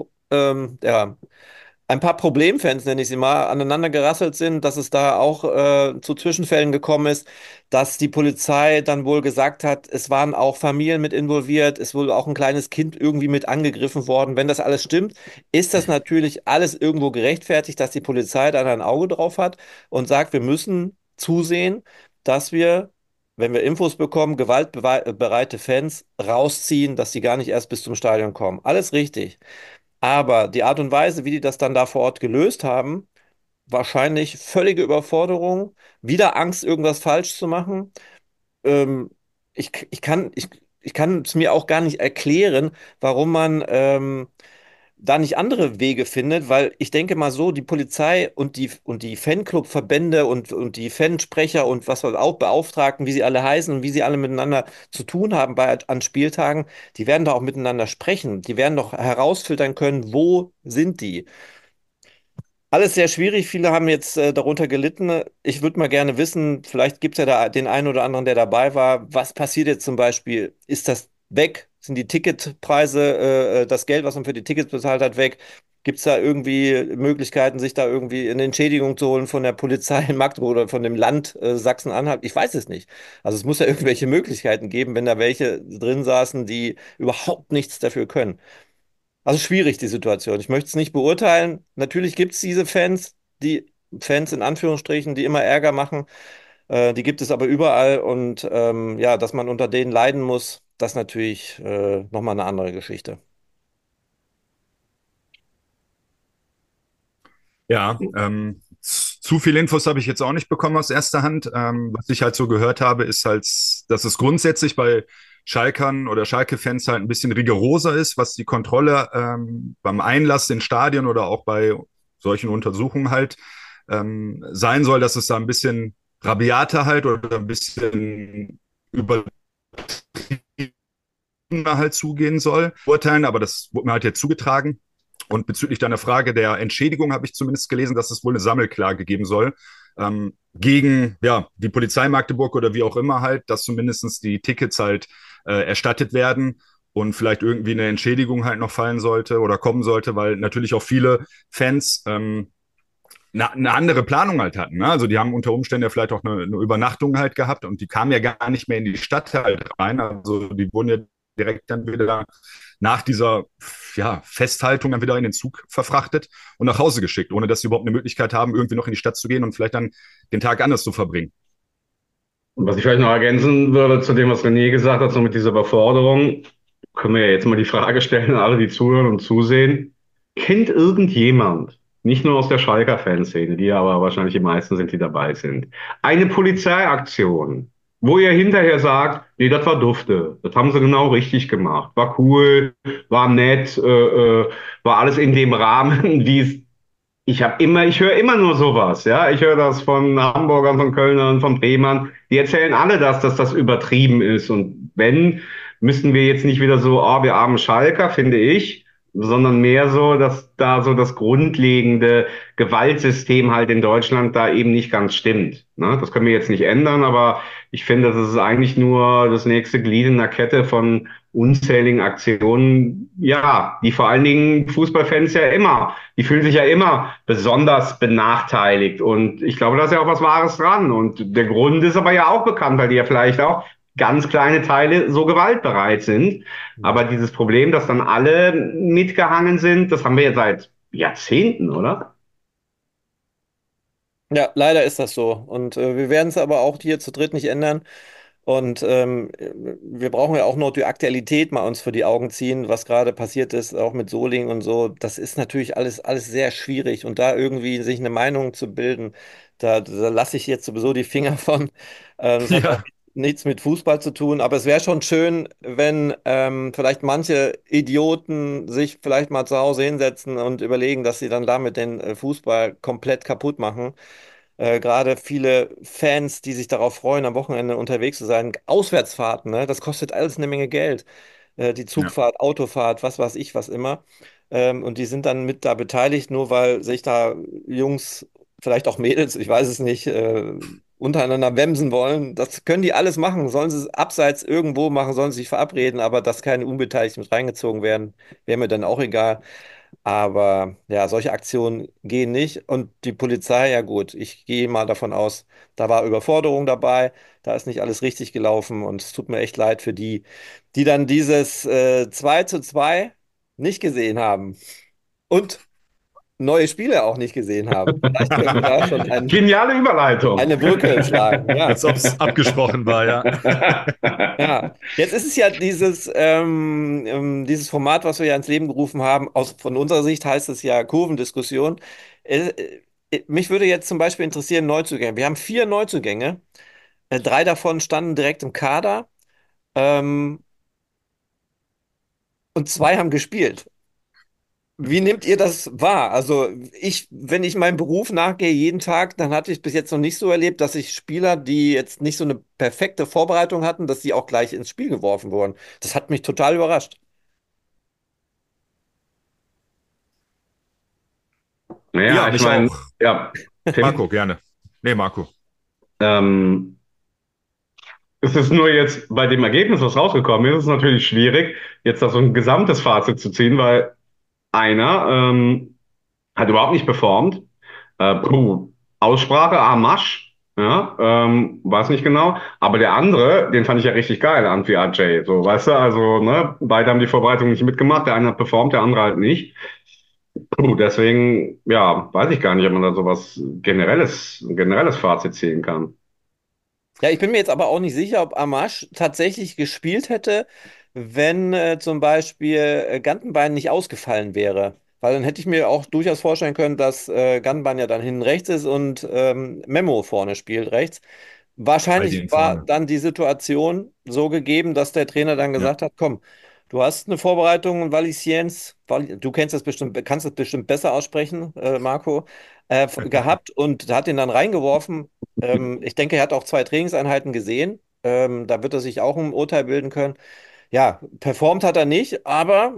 ein paar Problemfans, nenne ich sie mal, aneinander gerasselt sind, dass es da auch zu Zwischenfällen gekommen ist, dass die Polizei dann wohl gesagt hat, es waren auch Familien mit involviert, ist wohl auch ein kleines Kind irgendwie mit angegriffen worden. Wenn das alles stimmt, ist das natürlich alles irgendwo gerechtfertigt, dass die Polizei da ein Auge drauf hat und sagt, wir müssen zusehen, dass wir, wenn wir Infos bekommen, gewaltbereite Fans rausziehen, dass sie gar nicht erst bis zum Stadion kommen. Alles richtig. Aber die Art und Weise, wie die das dann da vor Ort gelöst haben, wahrscheinlich völlige Überforderung, wieder Angst, irgendwas falsch zu machen. Ähm, ich kann es mir auch gar nicht erklären, warum man da nicht andere Wege findet, weil ich denke mal so, die Polizei und die Fanclub-Verbände und die Fansprecher und was auch Beauftragten, wie sie alle heißen und wie sie alle miteinander zu tun haben an Spieltagen, die werden doch auch miteinander sprechen. Die werden doch herausfiltern können, wo sind die. Alles sehr schwierig. Viele haben jetzt darunter gelitten. Ich würde mal gerne wissen, vielleicht gibt es ja da den einen oder anderen, der dabei war. Was passiert jetzt zum Beispiel? Ist das weg? Sind die Ticketpreise, das Geld, was man für die Tickets bezahlt hat, weg? Gibt es da irgendwie Möglichkeiten, sich da irgendwie eine Entschädigung zu holen von der Polizei in Magdeburg oder von dem Land Sachsen-Anhalt? Ich weiß es nicht. Also es muss ja irgendwelche Möglichkeiten geben, wenn da welche drin saßen, die überhaupt nichts dafür können. Also schwierig die Situation. Ich möchte es nicht beurteilen. Natürlich gibt es diese Fans, die Fans in Anführungsstrichen, die immer Ärger machen. Die gibt es aber überall und ja, dass man unter denen leiden muss, das ist natürlich nochmal eine andere Geschichte. Ja, zu viel Infos habe ich jetzt auch nicht bekommen aus erster Hand. Was ich halt so gehört habe, ist halt, dass es grundsätzlich bei Schalkern oder Schalke-Fans halt ein bisschen rigoroser ist, was die Kontrolle beim Einlass in Stadien oder auch bei solchen Untersuchungen halt sein soll, dass es da ein bisschen rabiater halt oder ein bisschen übertriebener halt zugehen soll. Urteilen, aber das wurde mir halt jetzt zugetragen. Und bezüglich deiner Frage der Entschädigung habe ich zumindest gelesen, dass es wohl eine Sammelklage geben soll gegen ja, die Polizei Magdeburg oder wie auch immer halt, dass zumindest die Tickets halt erstattet werden. und vielleicht irgendwie eine Entschädigung halt noch fallen sollte oder kommen sollte, weil natürlich auch viele Fans eine andere Planung halt hatten. Ne? Also die haben unter Umständen ja vielleicht auch eine Übernachtung halt gehabt und die kamen ja gar nicht mehr in die Stadt halt rein. Also die wurden ja direkt dann wieder nach dieser Festhaltung dann wieder in den Zug verfrachtet und nach Hause geschickt, ohne dass sie überhaupt eine Möglichkeit haben, irgendwie noch in die Stadt zu gehen und vielleicht dann den Tag anders zu verbringen. Und was ich vielleicht noch ergänzen würde zu dem, was René gesagt hat, so mit dieser Überforderung, können wir ja jetzt mal die Frage stellen, alle, die zuhören und zusehen, kennt irgendjemand, nicht nur aus der Schalker Fanszene, die aber wahrscheinlich die meisten sind, die dabei sind, eine Polizeiaktion, wo ihr hinterher sagt, nee, das war dufte, das haben sie genau richtig gemacht, war cool, war nett, war alles in dem Rahmen, wie es ich höre immer nur sowas, ja. Ich höre das von Hamburgern, von Kölnern, von Bremern. Die erzählen alle das, dass das übertrieben ist. Und wenn, müssten wir jetzt nicht wieder so, wir armen Schalker, finde ich, sondern mehr so, dass da so das grundlegende Gewaltsystem halt in Deutschland da eben nicht ganz stimmt. Ne? Das können wir jetzt nicht ändern, aber ich finde, das ist eigentlich nur das nächste Glied in der Kette von unzähligen Aktionen, ja, die vor allen Dingen Fußballfans die fühlen sich ja immer besonders benachteiligt. Und ich glaube, da ist ja auch was Wahres dran. Und der Grund ist aber ja auch bekannt, weil die ja vielleicht auch ganz kleine Teile so gewaltbereit sind. Aber dieses Problem, dass dann alle mitgehangen sind, das haben wir ja seit Jahrzehnten, oder? Ja, leider ist das so. Und wir werden es aber auch hier zu dritt nicht ändern. Und wir brauchen ja auch noch die Aktualität mal uns vor die Augen ziehen, was gerade passiert ist, auch mit Solingen und so. Das ist natürlich alles sehr schwierig. Und da irgendwie sich eine Meinung zu bilden, da lasse ich jetzt sowieso die Finger von. Das hat auch Ja, nichts mit Fußball zu tun. Aber es wäre schon schön, wenn vielleicht manche Idioten sich vielleicht mal zu Hause hinsetzen und überlegen, dass sie dann damit den Fußball komplett kaputt machen. Gerade viele Fans, die sich darauf freuen, am Wochenende unterwegs zu sein. Auswärtsfahrten, ne? Das kostet alles eine Menge Geld. Die ja. Zugfahrt, Autofahrt, was weiß ich, was immer. Und die sind dann mit da beteiligt, nur weil sich da Jungs, vielleicht auch Mädels, ich weiß es nicht, untereinander wemsen wollen. Das können die alles machen. Sollen sie es abseits irgendwo machen, sollen sie sich verabreden, aber dass keine Unbeteiligten mit reingezogen werden, wäre mir dann auch egal. Aber ja, solche Aktionen gehen nicht. Und die Polizei, ja gut, ich gehe mal davon aus, da war Überforderung dabei, da ist nicht alles richtig gelaufen und es tut mir echt leid für die, die dann dieses 2:2 nicht gesehen haben und neue Spiele auch nicht gesehen haben. Vielleicht können wir da schon Geniale Überleitung. eine Brücke schlagen. Ja. Als ob es abgesprochen war, ja. Ja, jetzt ist es ja dieses Format, was wir ja ins Leben gerufen haben. Von unserer Sicht heißt es ja Kurvendiskussion. Äh, Mich würde jetzt zum Beispiel interessieren, Neuzugänge. Wir haben 4 Neuzugänge. 3 davon standen direkt im Kader, ähm, und 2 haben gespielt. Wie nehmt ihr das wahr? Also wenn ich meinem Beruf nachgehe jeden Tag, dann hatte ich bis jetzt noch nicht so erlebt, dass ich Spieler, die jetzt nicht so eine perfekte Vorbereitung hatten, dass sie auch gleich ins Spiel geworfen wurden. Das hat mich total überrascht. Naja, Ja, ich mich meine, auch. ja, Marco, Tim, gerne. Nee, Marco. ähm, es ist nur jetzt bei dem Ergebnis, was rausgekommen ist, ist es natürlich schwierig, jetzt da so ein gesamtes Fazit zu ziehen, weil einer hat überhaupt nicht performt. Aussprache, Amash, ja, weiß nicht genau. Aber der andere, den fand ich ja richtig geil, Antwi Ajay. So, weißt du, also, ne, beide haben die Vorbereitung nicht mitgemacht, der eine hat performt, der andere halt nicht. Deswegen, ja, weiß ich gar nicht, ob man da sowas ein generelles Fazit ziehen kann. Ja, ich bin mir jetzt aber auch nicht sicher, ob Amash tatsächlich gespielt hätte, wenn zum Beispiel Gantenbein nicht ausgefallen wäre. Weil dann hätte ich mir auch durchaus vorstellen können, dass Gantenbein ja dann hinten rechts ist und Memo vorne spielt rechts. Bei Wahrscheinlich denen war vorne. dann die Situation so gegeben, dass der Trainer dann Ja. gesagt hat, komm, du hast eine Vorbereitung in Valenciennes, du kennst das bestimmt, kannst das bestimmt besser aussprechen, Marco, gehabt und hat ihn dann reingeworfen. Ich denke, er hat auch 2 Trainingseinheiten gesehen. Da wird er sich auch ein Urteil bilden können. Ja, performt hat er nicht, aber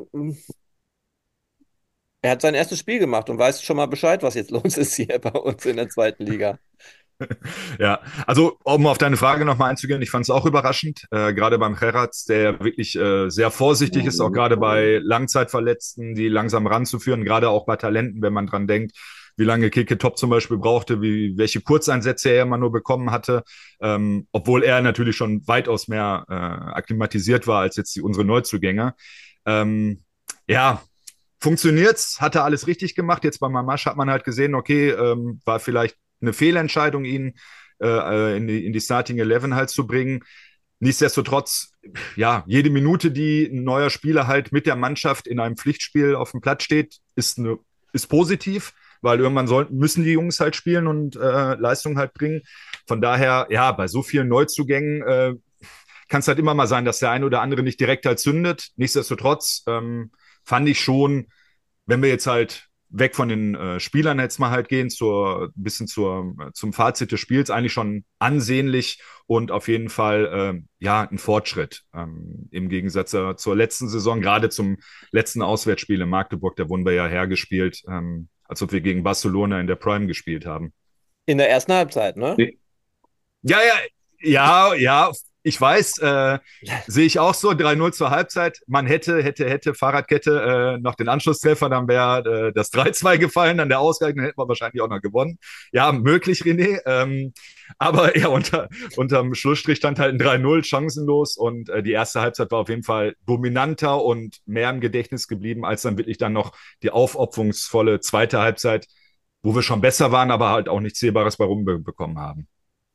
er hat sein erstes Spiel gemacht und weiß schon mal Bescheid, was jetzt los ist hier bei uns in der zweiten Liga. Ja, also um auf deine Frage nochmal einzugehen, ich fand es auch überraschend, gerade beim Gerrards, der wirklich sehr vorsichtig ist, auch gerade bei Langzeitverletzten, die langsam ranzuführen, gerade auch bei Talenten, wenn man dran denkt, wie lange Keke Top zum Beispiel brauchte, welche Kurzeinsätze er immer nur bekommen hatte, obwohl er natürlich schon weitaus mehr akklimatisiert war als jetzt unsere Neuzugänge. Ja, funktioniert's, hat er alles richtig gemacht. Jetzt bei Mamasch hat man halt gesehen, okay, war vielleicht eine Fehlentscheidung, ihn in die Starting 11 halt zu bringen. Nichtsdestotrotz, ja, jede Minute, die ein neuer Spieler halt mit der Mannschaft in einem Pflichtspiel auf dem Platz steht, ist positiv, weil irgendwann müssen die Jungs halt spielen und Leistung halt bringen. Von daher, ja, bei so vielen Neuzugängen kann es halt immer mal sein, dass der eine oder andere nicht direkt halt zündet. Nichtsdestotrotz fand ich schon, wenn wir jetzt halt weg von den Spielern jetzt mal halt gehen, zum Fazit des Spiels, eigentlich schon ansehnlich und auf jeden Fall ja ein Fortschritt im Gegensatz zur letzten Saison, gerade zum letzten Auswärtsspiel in Magdeburg, da wurden wir ja hergespielt, als ob wir gegen Barcelona in der Prime gespielt haben. In der ersten Halbzeit, ne? Ja, ja, ja, ich weiß, sehe ich auch so, 3-0 zur Halbzeit. Man hätte Fahrradkette noch den Anschlusstreffer, dann wäre das 3-2 gefallen, dann der Ausgleich, dann hätten wir wahrscheinlich auch noch gewonnen. Ja, möglich, René. Aber ja, unterm Schlussstrich stand halt ein 3-0, chancenlos und die erste Halbzeit war auf jeden Fall dominanter und mehr im Gedächtnis geblieben, als dann wirklich dann noch die aufopferungsvolle zweite Halbzeit, wo wir schon besser waren, aber halt auch nichts Sehbares bei rumbekommen haben.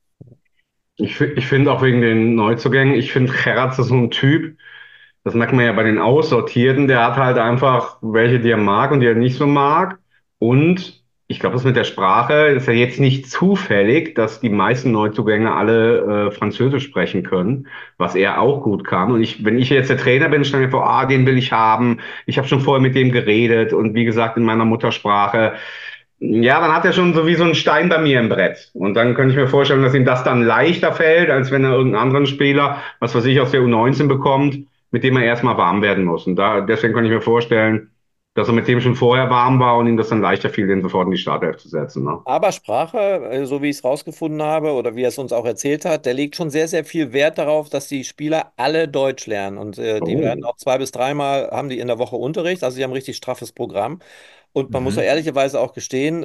Ich finde auch wegen den Neuzugängen, ich finde Gerrards ist so ein Typ, das merkt man ja bei den Aussortierten, der hat halt einfach welche, die er mag und die er nicht so mag. Und ich glaube, das mit der Sprache ist ja jetzt nicht zufällig, dass die meisten Neuzugänge alle Französisch sprechen können, was er auch gut kann. Und wenn ich jetzt der Trainer bin, stelle ich mir vor, den will ich haben. Ich habe schon vorher mit dem geredet und wie gesagt in meiner Muttersprache. Ja, dann hat er schon so wie so einen Stein bei mir im Brett. Und dann könnte ich mir vorstellen, dass ihm das dann leichter fällt, als wenn er irgendeinen anderen Spieler, was weiß ich, aus der U19 bekommt, mit dem er erstmal warm werden muss. Und deswegen könnte ich mir vorstellen, dass er mit dem schon vorher warm war und ihm das dann leichter fiel, den sofort in die Startelf zu setzen. Ne? Aber Sprache, so wie ich es rausgefunden habe oder wie er es uns auch erzählt hat, der legt schon sehr, sehr viel Wert darauf, dass die Spieler alle Deutsch lernen. Und die werden auch 2- bis 3-mal haben die in der Woche Unterricht. Also sie haben ein richtig straffes Programm. Und man muss ja ehrlicherweise auch gestehen,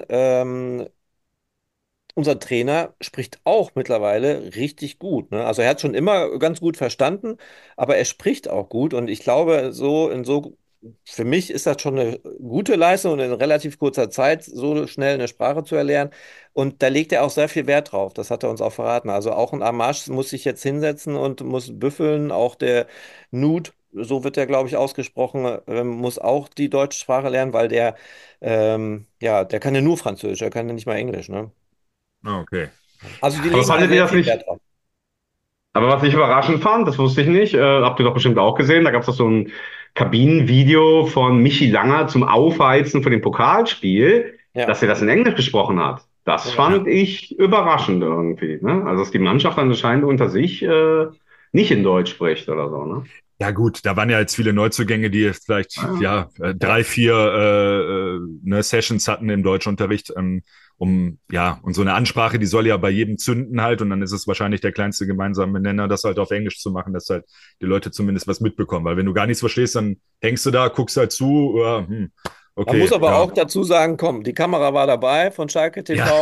unser Trainer spricht auch mittlerweile richtig gut. Ne? Also er hat schon immer ganz gut verstanden, aber er spricht auch gut. Und ich glaube, für mich ist das schon eine gute Leistung und in relativ kurzer Zeit so schnell eine Sprache zu erlernen. Und da legt er auch sehr viel Wert drauf. Das hat er uns auch verraten. Also auch ein Amash muss sich jetzt hinsetzen und muss büffeln. Auch der Nud, so wird er, glaube ich, ausgesprochen, muss auch die deutsche Sprache lernen, weil ja, der kann ja nur Französisch, er kann ja nicht mal Englisch, ne? Okay. Also die Aber legen da sehr viel Wert drauf. Aber was ich überraschend fand, das wusste ich nicht, habt ihr doch bestimmt auch gesehen, da gab es doch so ein Kabinenvideo von Michi Langer zum Aufheizen für dem Pokalspiel, dass er das in Englisch gesprochen hat. Das fand ich überraschend irgendwie. Ne? Also dass die Mannschaft anscheinend unter sich nicht in Deutsch spricht oder so. Ne? Ja gut, da waren ja jetzt viele Neuzugänge, die vielleicht 3, 4 Sessions hatten im Deutschunterricht, und so eine Ansprache, die soll ja bei jedem zünden halt, und dann ist es wahrscheinlich der kleinste gemeinsame Nenner, das halt auf Englisch zu machen, dass halt die Leute zumindest was mitbekommen, weil wenn du gar nichts verstehst, dann hängst du da, guckst halt zu, okay. Man muss aber auch dazu sagen, komm, die Kamera war dabei von Schalke TV.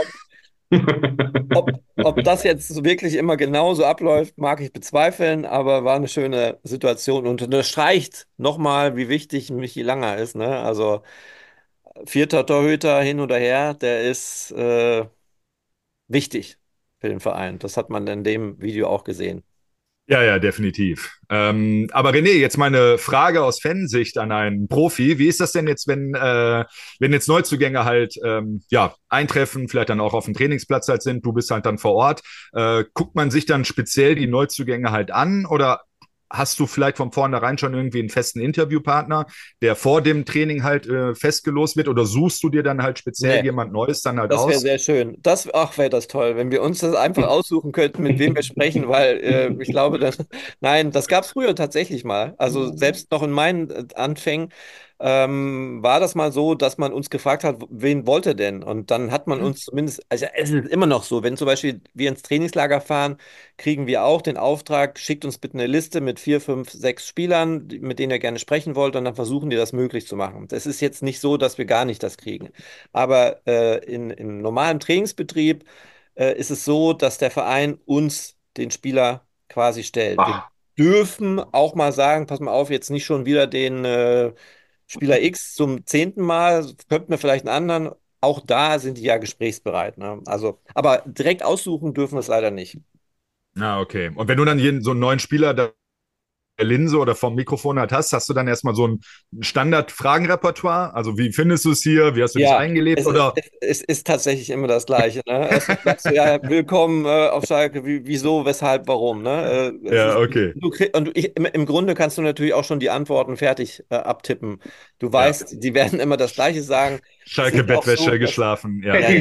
Ob das jetzt wirklich immer genauso abläuft, mag ich bezweifeln, aber war eine schöne Situation und unterstreicht nochmal, wie wichtig Michi Langer ist. Ne? Also 4. Torhüter hin oder her, der ist wichtig für den Verein. Das hat man in dem Video auch gesehen. Ja, definitiv. Aber René, jetzt meine Frage aus Fansicht an einen Profi. Wie ist das denn jetzt, wenn jetzt Neuzugänge halt eintreffen, vielleicht dann auch auf dem Trainingsplatz halt sind, du bist halt dann vor Ort. Guckt man sich dann speziell die Neuzugänge halt an oder hast du vielleicht von vornherein schon irgendwie einen festen Interviewpartner, der vor dem Training halt festgelost wird, oder suchst du dir dann halt speziell jemand Neues dann halt aus? Das wäre sehr schön. Wäre das toll, wenn wir uns das einfach aussuchen könnten, mit wem wir sprechen, weil ich glaube, das gab es früher tatsächlich mal. Also selbst noch in meinen Anfängen war das mal so, dass man uns gefragt hat, wen wollt ihr denn? Und dann hat man uns zumindest, also es ist immer noch so, wenn zum Beispiel wir ins Trainingslager fahren, kriegen wir auch den Auftrag, schickt uns bitte eine Liste mit 4, 5, 6 Spielern, mit denen ihr gerne sprechen wollt, und dann versuchen die das möglich zu machen. Es ist jetzt nicht so, dass wir gar nicht das kriegen. Aber im normalen Trainingsbetrieb ist es so, dass der Verein uns den Spieler quasi stellt. Wir dürfen auch mal sagen, pass mal auf, jetzt nicht schon wieder den Spieler X zum 10. Mal, könnten wir vielleicht einen anderen. Auch da sind die ja gesprächsbereit. Ne? Also, aber direkt aussuchen dürfen wir es leider nicht. Okay. Und wenn du dann so einen neuen Spieler der Linse oder vom Mikrofon halt hast du dann erstmal so ein Standard-Fragenrepertoire? Also wie findest du es hier? Wie hast du dich eingelebt? Es ist tatsächlich immer das Gleiche. Ne? Erstmal sagst du, ja, willkommen auf Schalke, wieso, weshalb, warum. Ne? Okay. Im Grunde kannst du natürlich auch schon die Antworten fertig abtippen. Du weißt, die werden immer das Gleiche sagen. Schalke Bettwäsche geschlafen.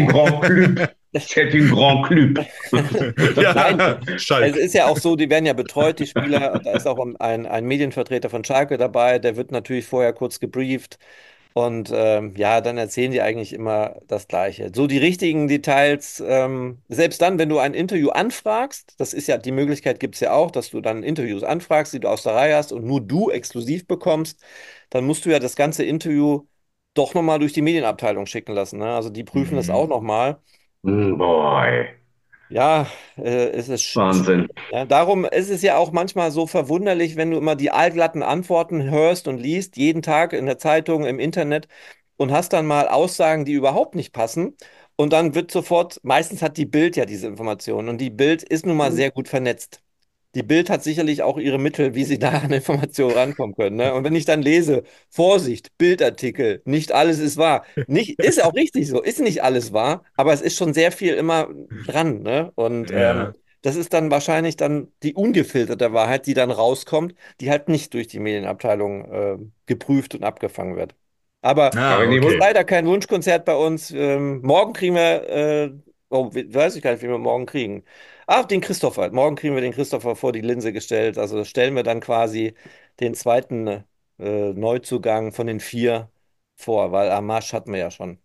C'est un grand club. Nein, es ist ja auch so, die werden ja betreut, die Spieler. Da ist auch ein Medienvertreter von Schalke dabei, der wird natürlich vorher kurz gebrieft. Und dann erzählen die eigentlich immer das Gleiche. So die richtigen Details, selbst dann, wenn du ein Interview anfragst, das ist ja, die Möglichkeit gibt es ja auch, dass du dann Interviews anfragst, die du aus der Reihe hast und nur du exklusiv bekommst, dann musst du ja das ganze Interview doch nochmal durch die Medienabteilung schicken lassen. Ne? Also die prüfen das auch nochmal. Boy. Ja, es ist Wahnsinn. Ja, darum ist es ja auch manchmal so verwunderlich, wenn du immer die allglatten Antworten hörst und liest, jeden Tag in der Zeitung, im Internet, und hast dann mal Aussagen, die überhaupt nicht passen. Und dann wird sofort, meistens hat die Bild ja diese Informationen, und die Bild ist nun mal sehr gut vernetzt. Die Bild hat sicherlich auch ihre Mittel, wie sie da an Informationen rankommen können. Ne? Und wenn ich dann lese, Vorsicht, Bildartikel, nicht alles ist wahr. Nicht, ist auch richtig so, ist nicht alles wahr, aber es ist schon sehr viel immer dran. Ne? Und das ist dann wahrscheinlich dann die ungefilterte Wahrheit, die dann rauskommt, die halt nicht durch die Medienabteilung geprüft und abgefangen wird. Aber es ist leider kein Wunschkonzert bei uns. Morgen kriegen wir, weiß ich gar nicht, wie wir morgen kriegen. Den Christopher. Morgen kriegen wir den Christopher vor die Linse gestellt. Also stellen wir dann quasi den zweiten Neuzugang von den 4 vor, weil Amash hatten wir ja schon.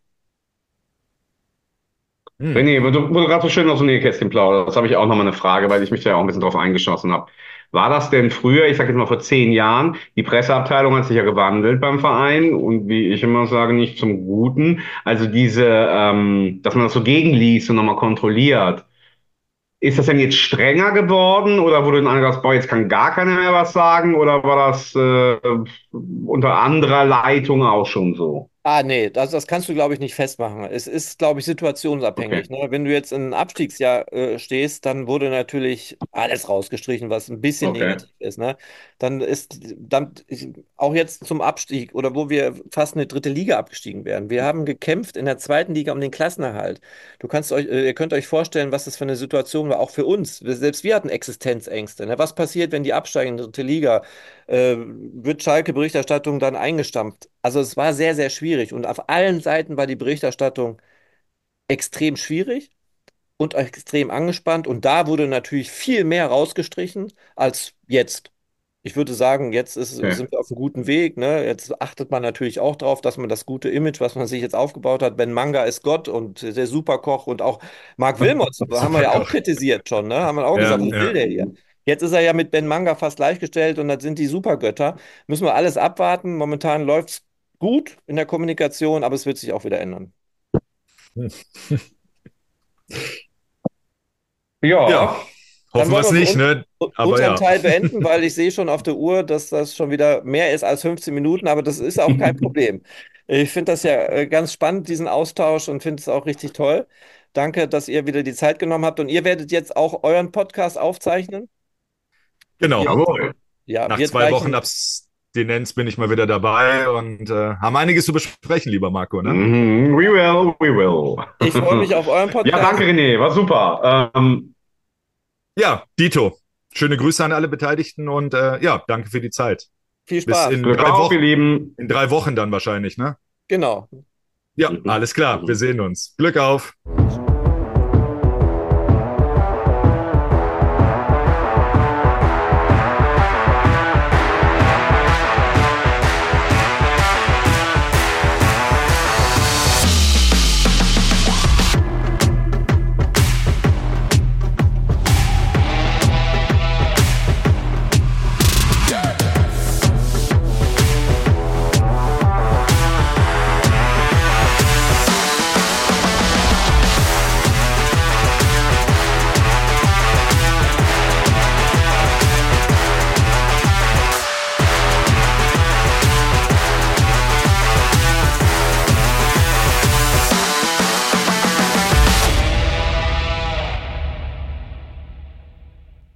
René, wo du gerade so schön aus dem Nähkästchen plauderst, das habe ich auch nochmal eine Frage, weil ich mich da ja auch ein bisschen drauf eingeschossen habe. War das denn früher, ich sage jetzt mal vor 10 Jahren, die Presseabteilung hat sich ja gewandelt beim Verein und wie ich immer sage, nicht zum Guten. Also dass man das so gegenliest und nochmal kontrolliert. Ist das denn jetzt strenger geworden oder wurde dann angesagt, boah, jetzt kann gar keiner mehr was sagen oder war das unter anderer Leitung auch schon so? Nee, das kannst du, glaube ich, nicht festmachen. Es ist, glaube ich, situationsabhängig. Okay. Ne? Wenn du jetzt in einem Abstiegsjahr stehst, dann wurde natürlich alles rausgestrichen, was ein bisschen negativ ist. Ne? Dann auch jetzt zum Abstieg oder wo wir fast in die 3. Liga abgestiegen wären. Wir haben gekämpft in der 2. Liga um den Klassenerhalt. Ihr könnt euch vorstellen, was das für eine Situation war, auch für uns. Selbst wir hatten Existenzängste. Ne? Was passiert, wenn die absteigen in die 3. Liga? Wird Schalke-Berichterstattung dann eingestampft? Also es war sehr, sehr schwierig und auf allen Seiten war die Berichterstattung extrem schwierig und extrem angespannt, und da wurde natürlich viel mehr rausgestrichen als jetzt. Ich würde sagen, sind wir auf einem guten Weg. Ne? Jetzt achtet man natürlich auch darauf, dass man das gute Image, was man sich jetzt aufgebaut hat, Ben Manga ist Gott und der Superkoch, und auch Marc Wilmots, haben wir ja auch kritisiert schon. Ne? Haben wir auch gesagt, was will der hier? Jetzt ist er ja mit Ben Manga fast gleichgestellt und das sind die Supergötter. Müssen wir alles abwarten. Momentan läuft es gut in der Kommunikation, aber es wird sich auch wieder ändern. Ja. Hoffen wir es nicht, ne? Aber unseren Teil beenden, weil ich sehe schon auf der Uhr, dass das schon wieder mehr ist als 15 Minuten, aber das ist auch kein Problem. Ich finde das ja ganz spannend, diesen Austausch, und finde es auch richtig toll. Danke, dass ihr wieder die Zeit genommen habt, und ihr werdet jetzt auch euren Podcast aufzeichnen? Genau. Jawohl. Ja, nach 2 Wochen Abstinenz bin ich mal wieder dabei und haben einiges zu besprechen, lieber Marco. Ne? We will. Ich freue mich auf euren Podcast. Ja, danke René, war super. Ja, Dito. Schöne Grüße an alle Beteiligten und danke für die Zeit. Viel Spaß. Bis in Glück 3 auf, Wochen. ihr Lieben. In 3 Wochen dann wahrscheinlich, ne? Genau. Ja, alles klar. Wir sehen uns. Glück auf.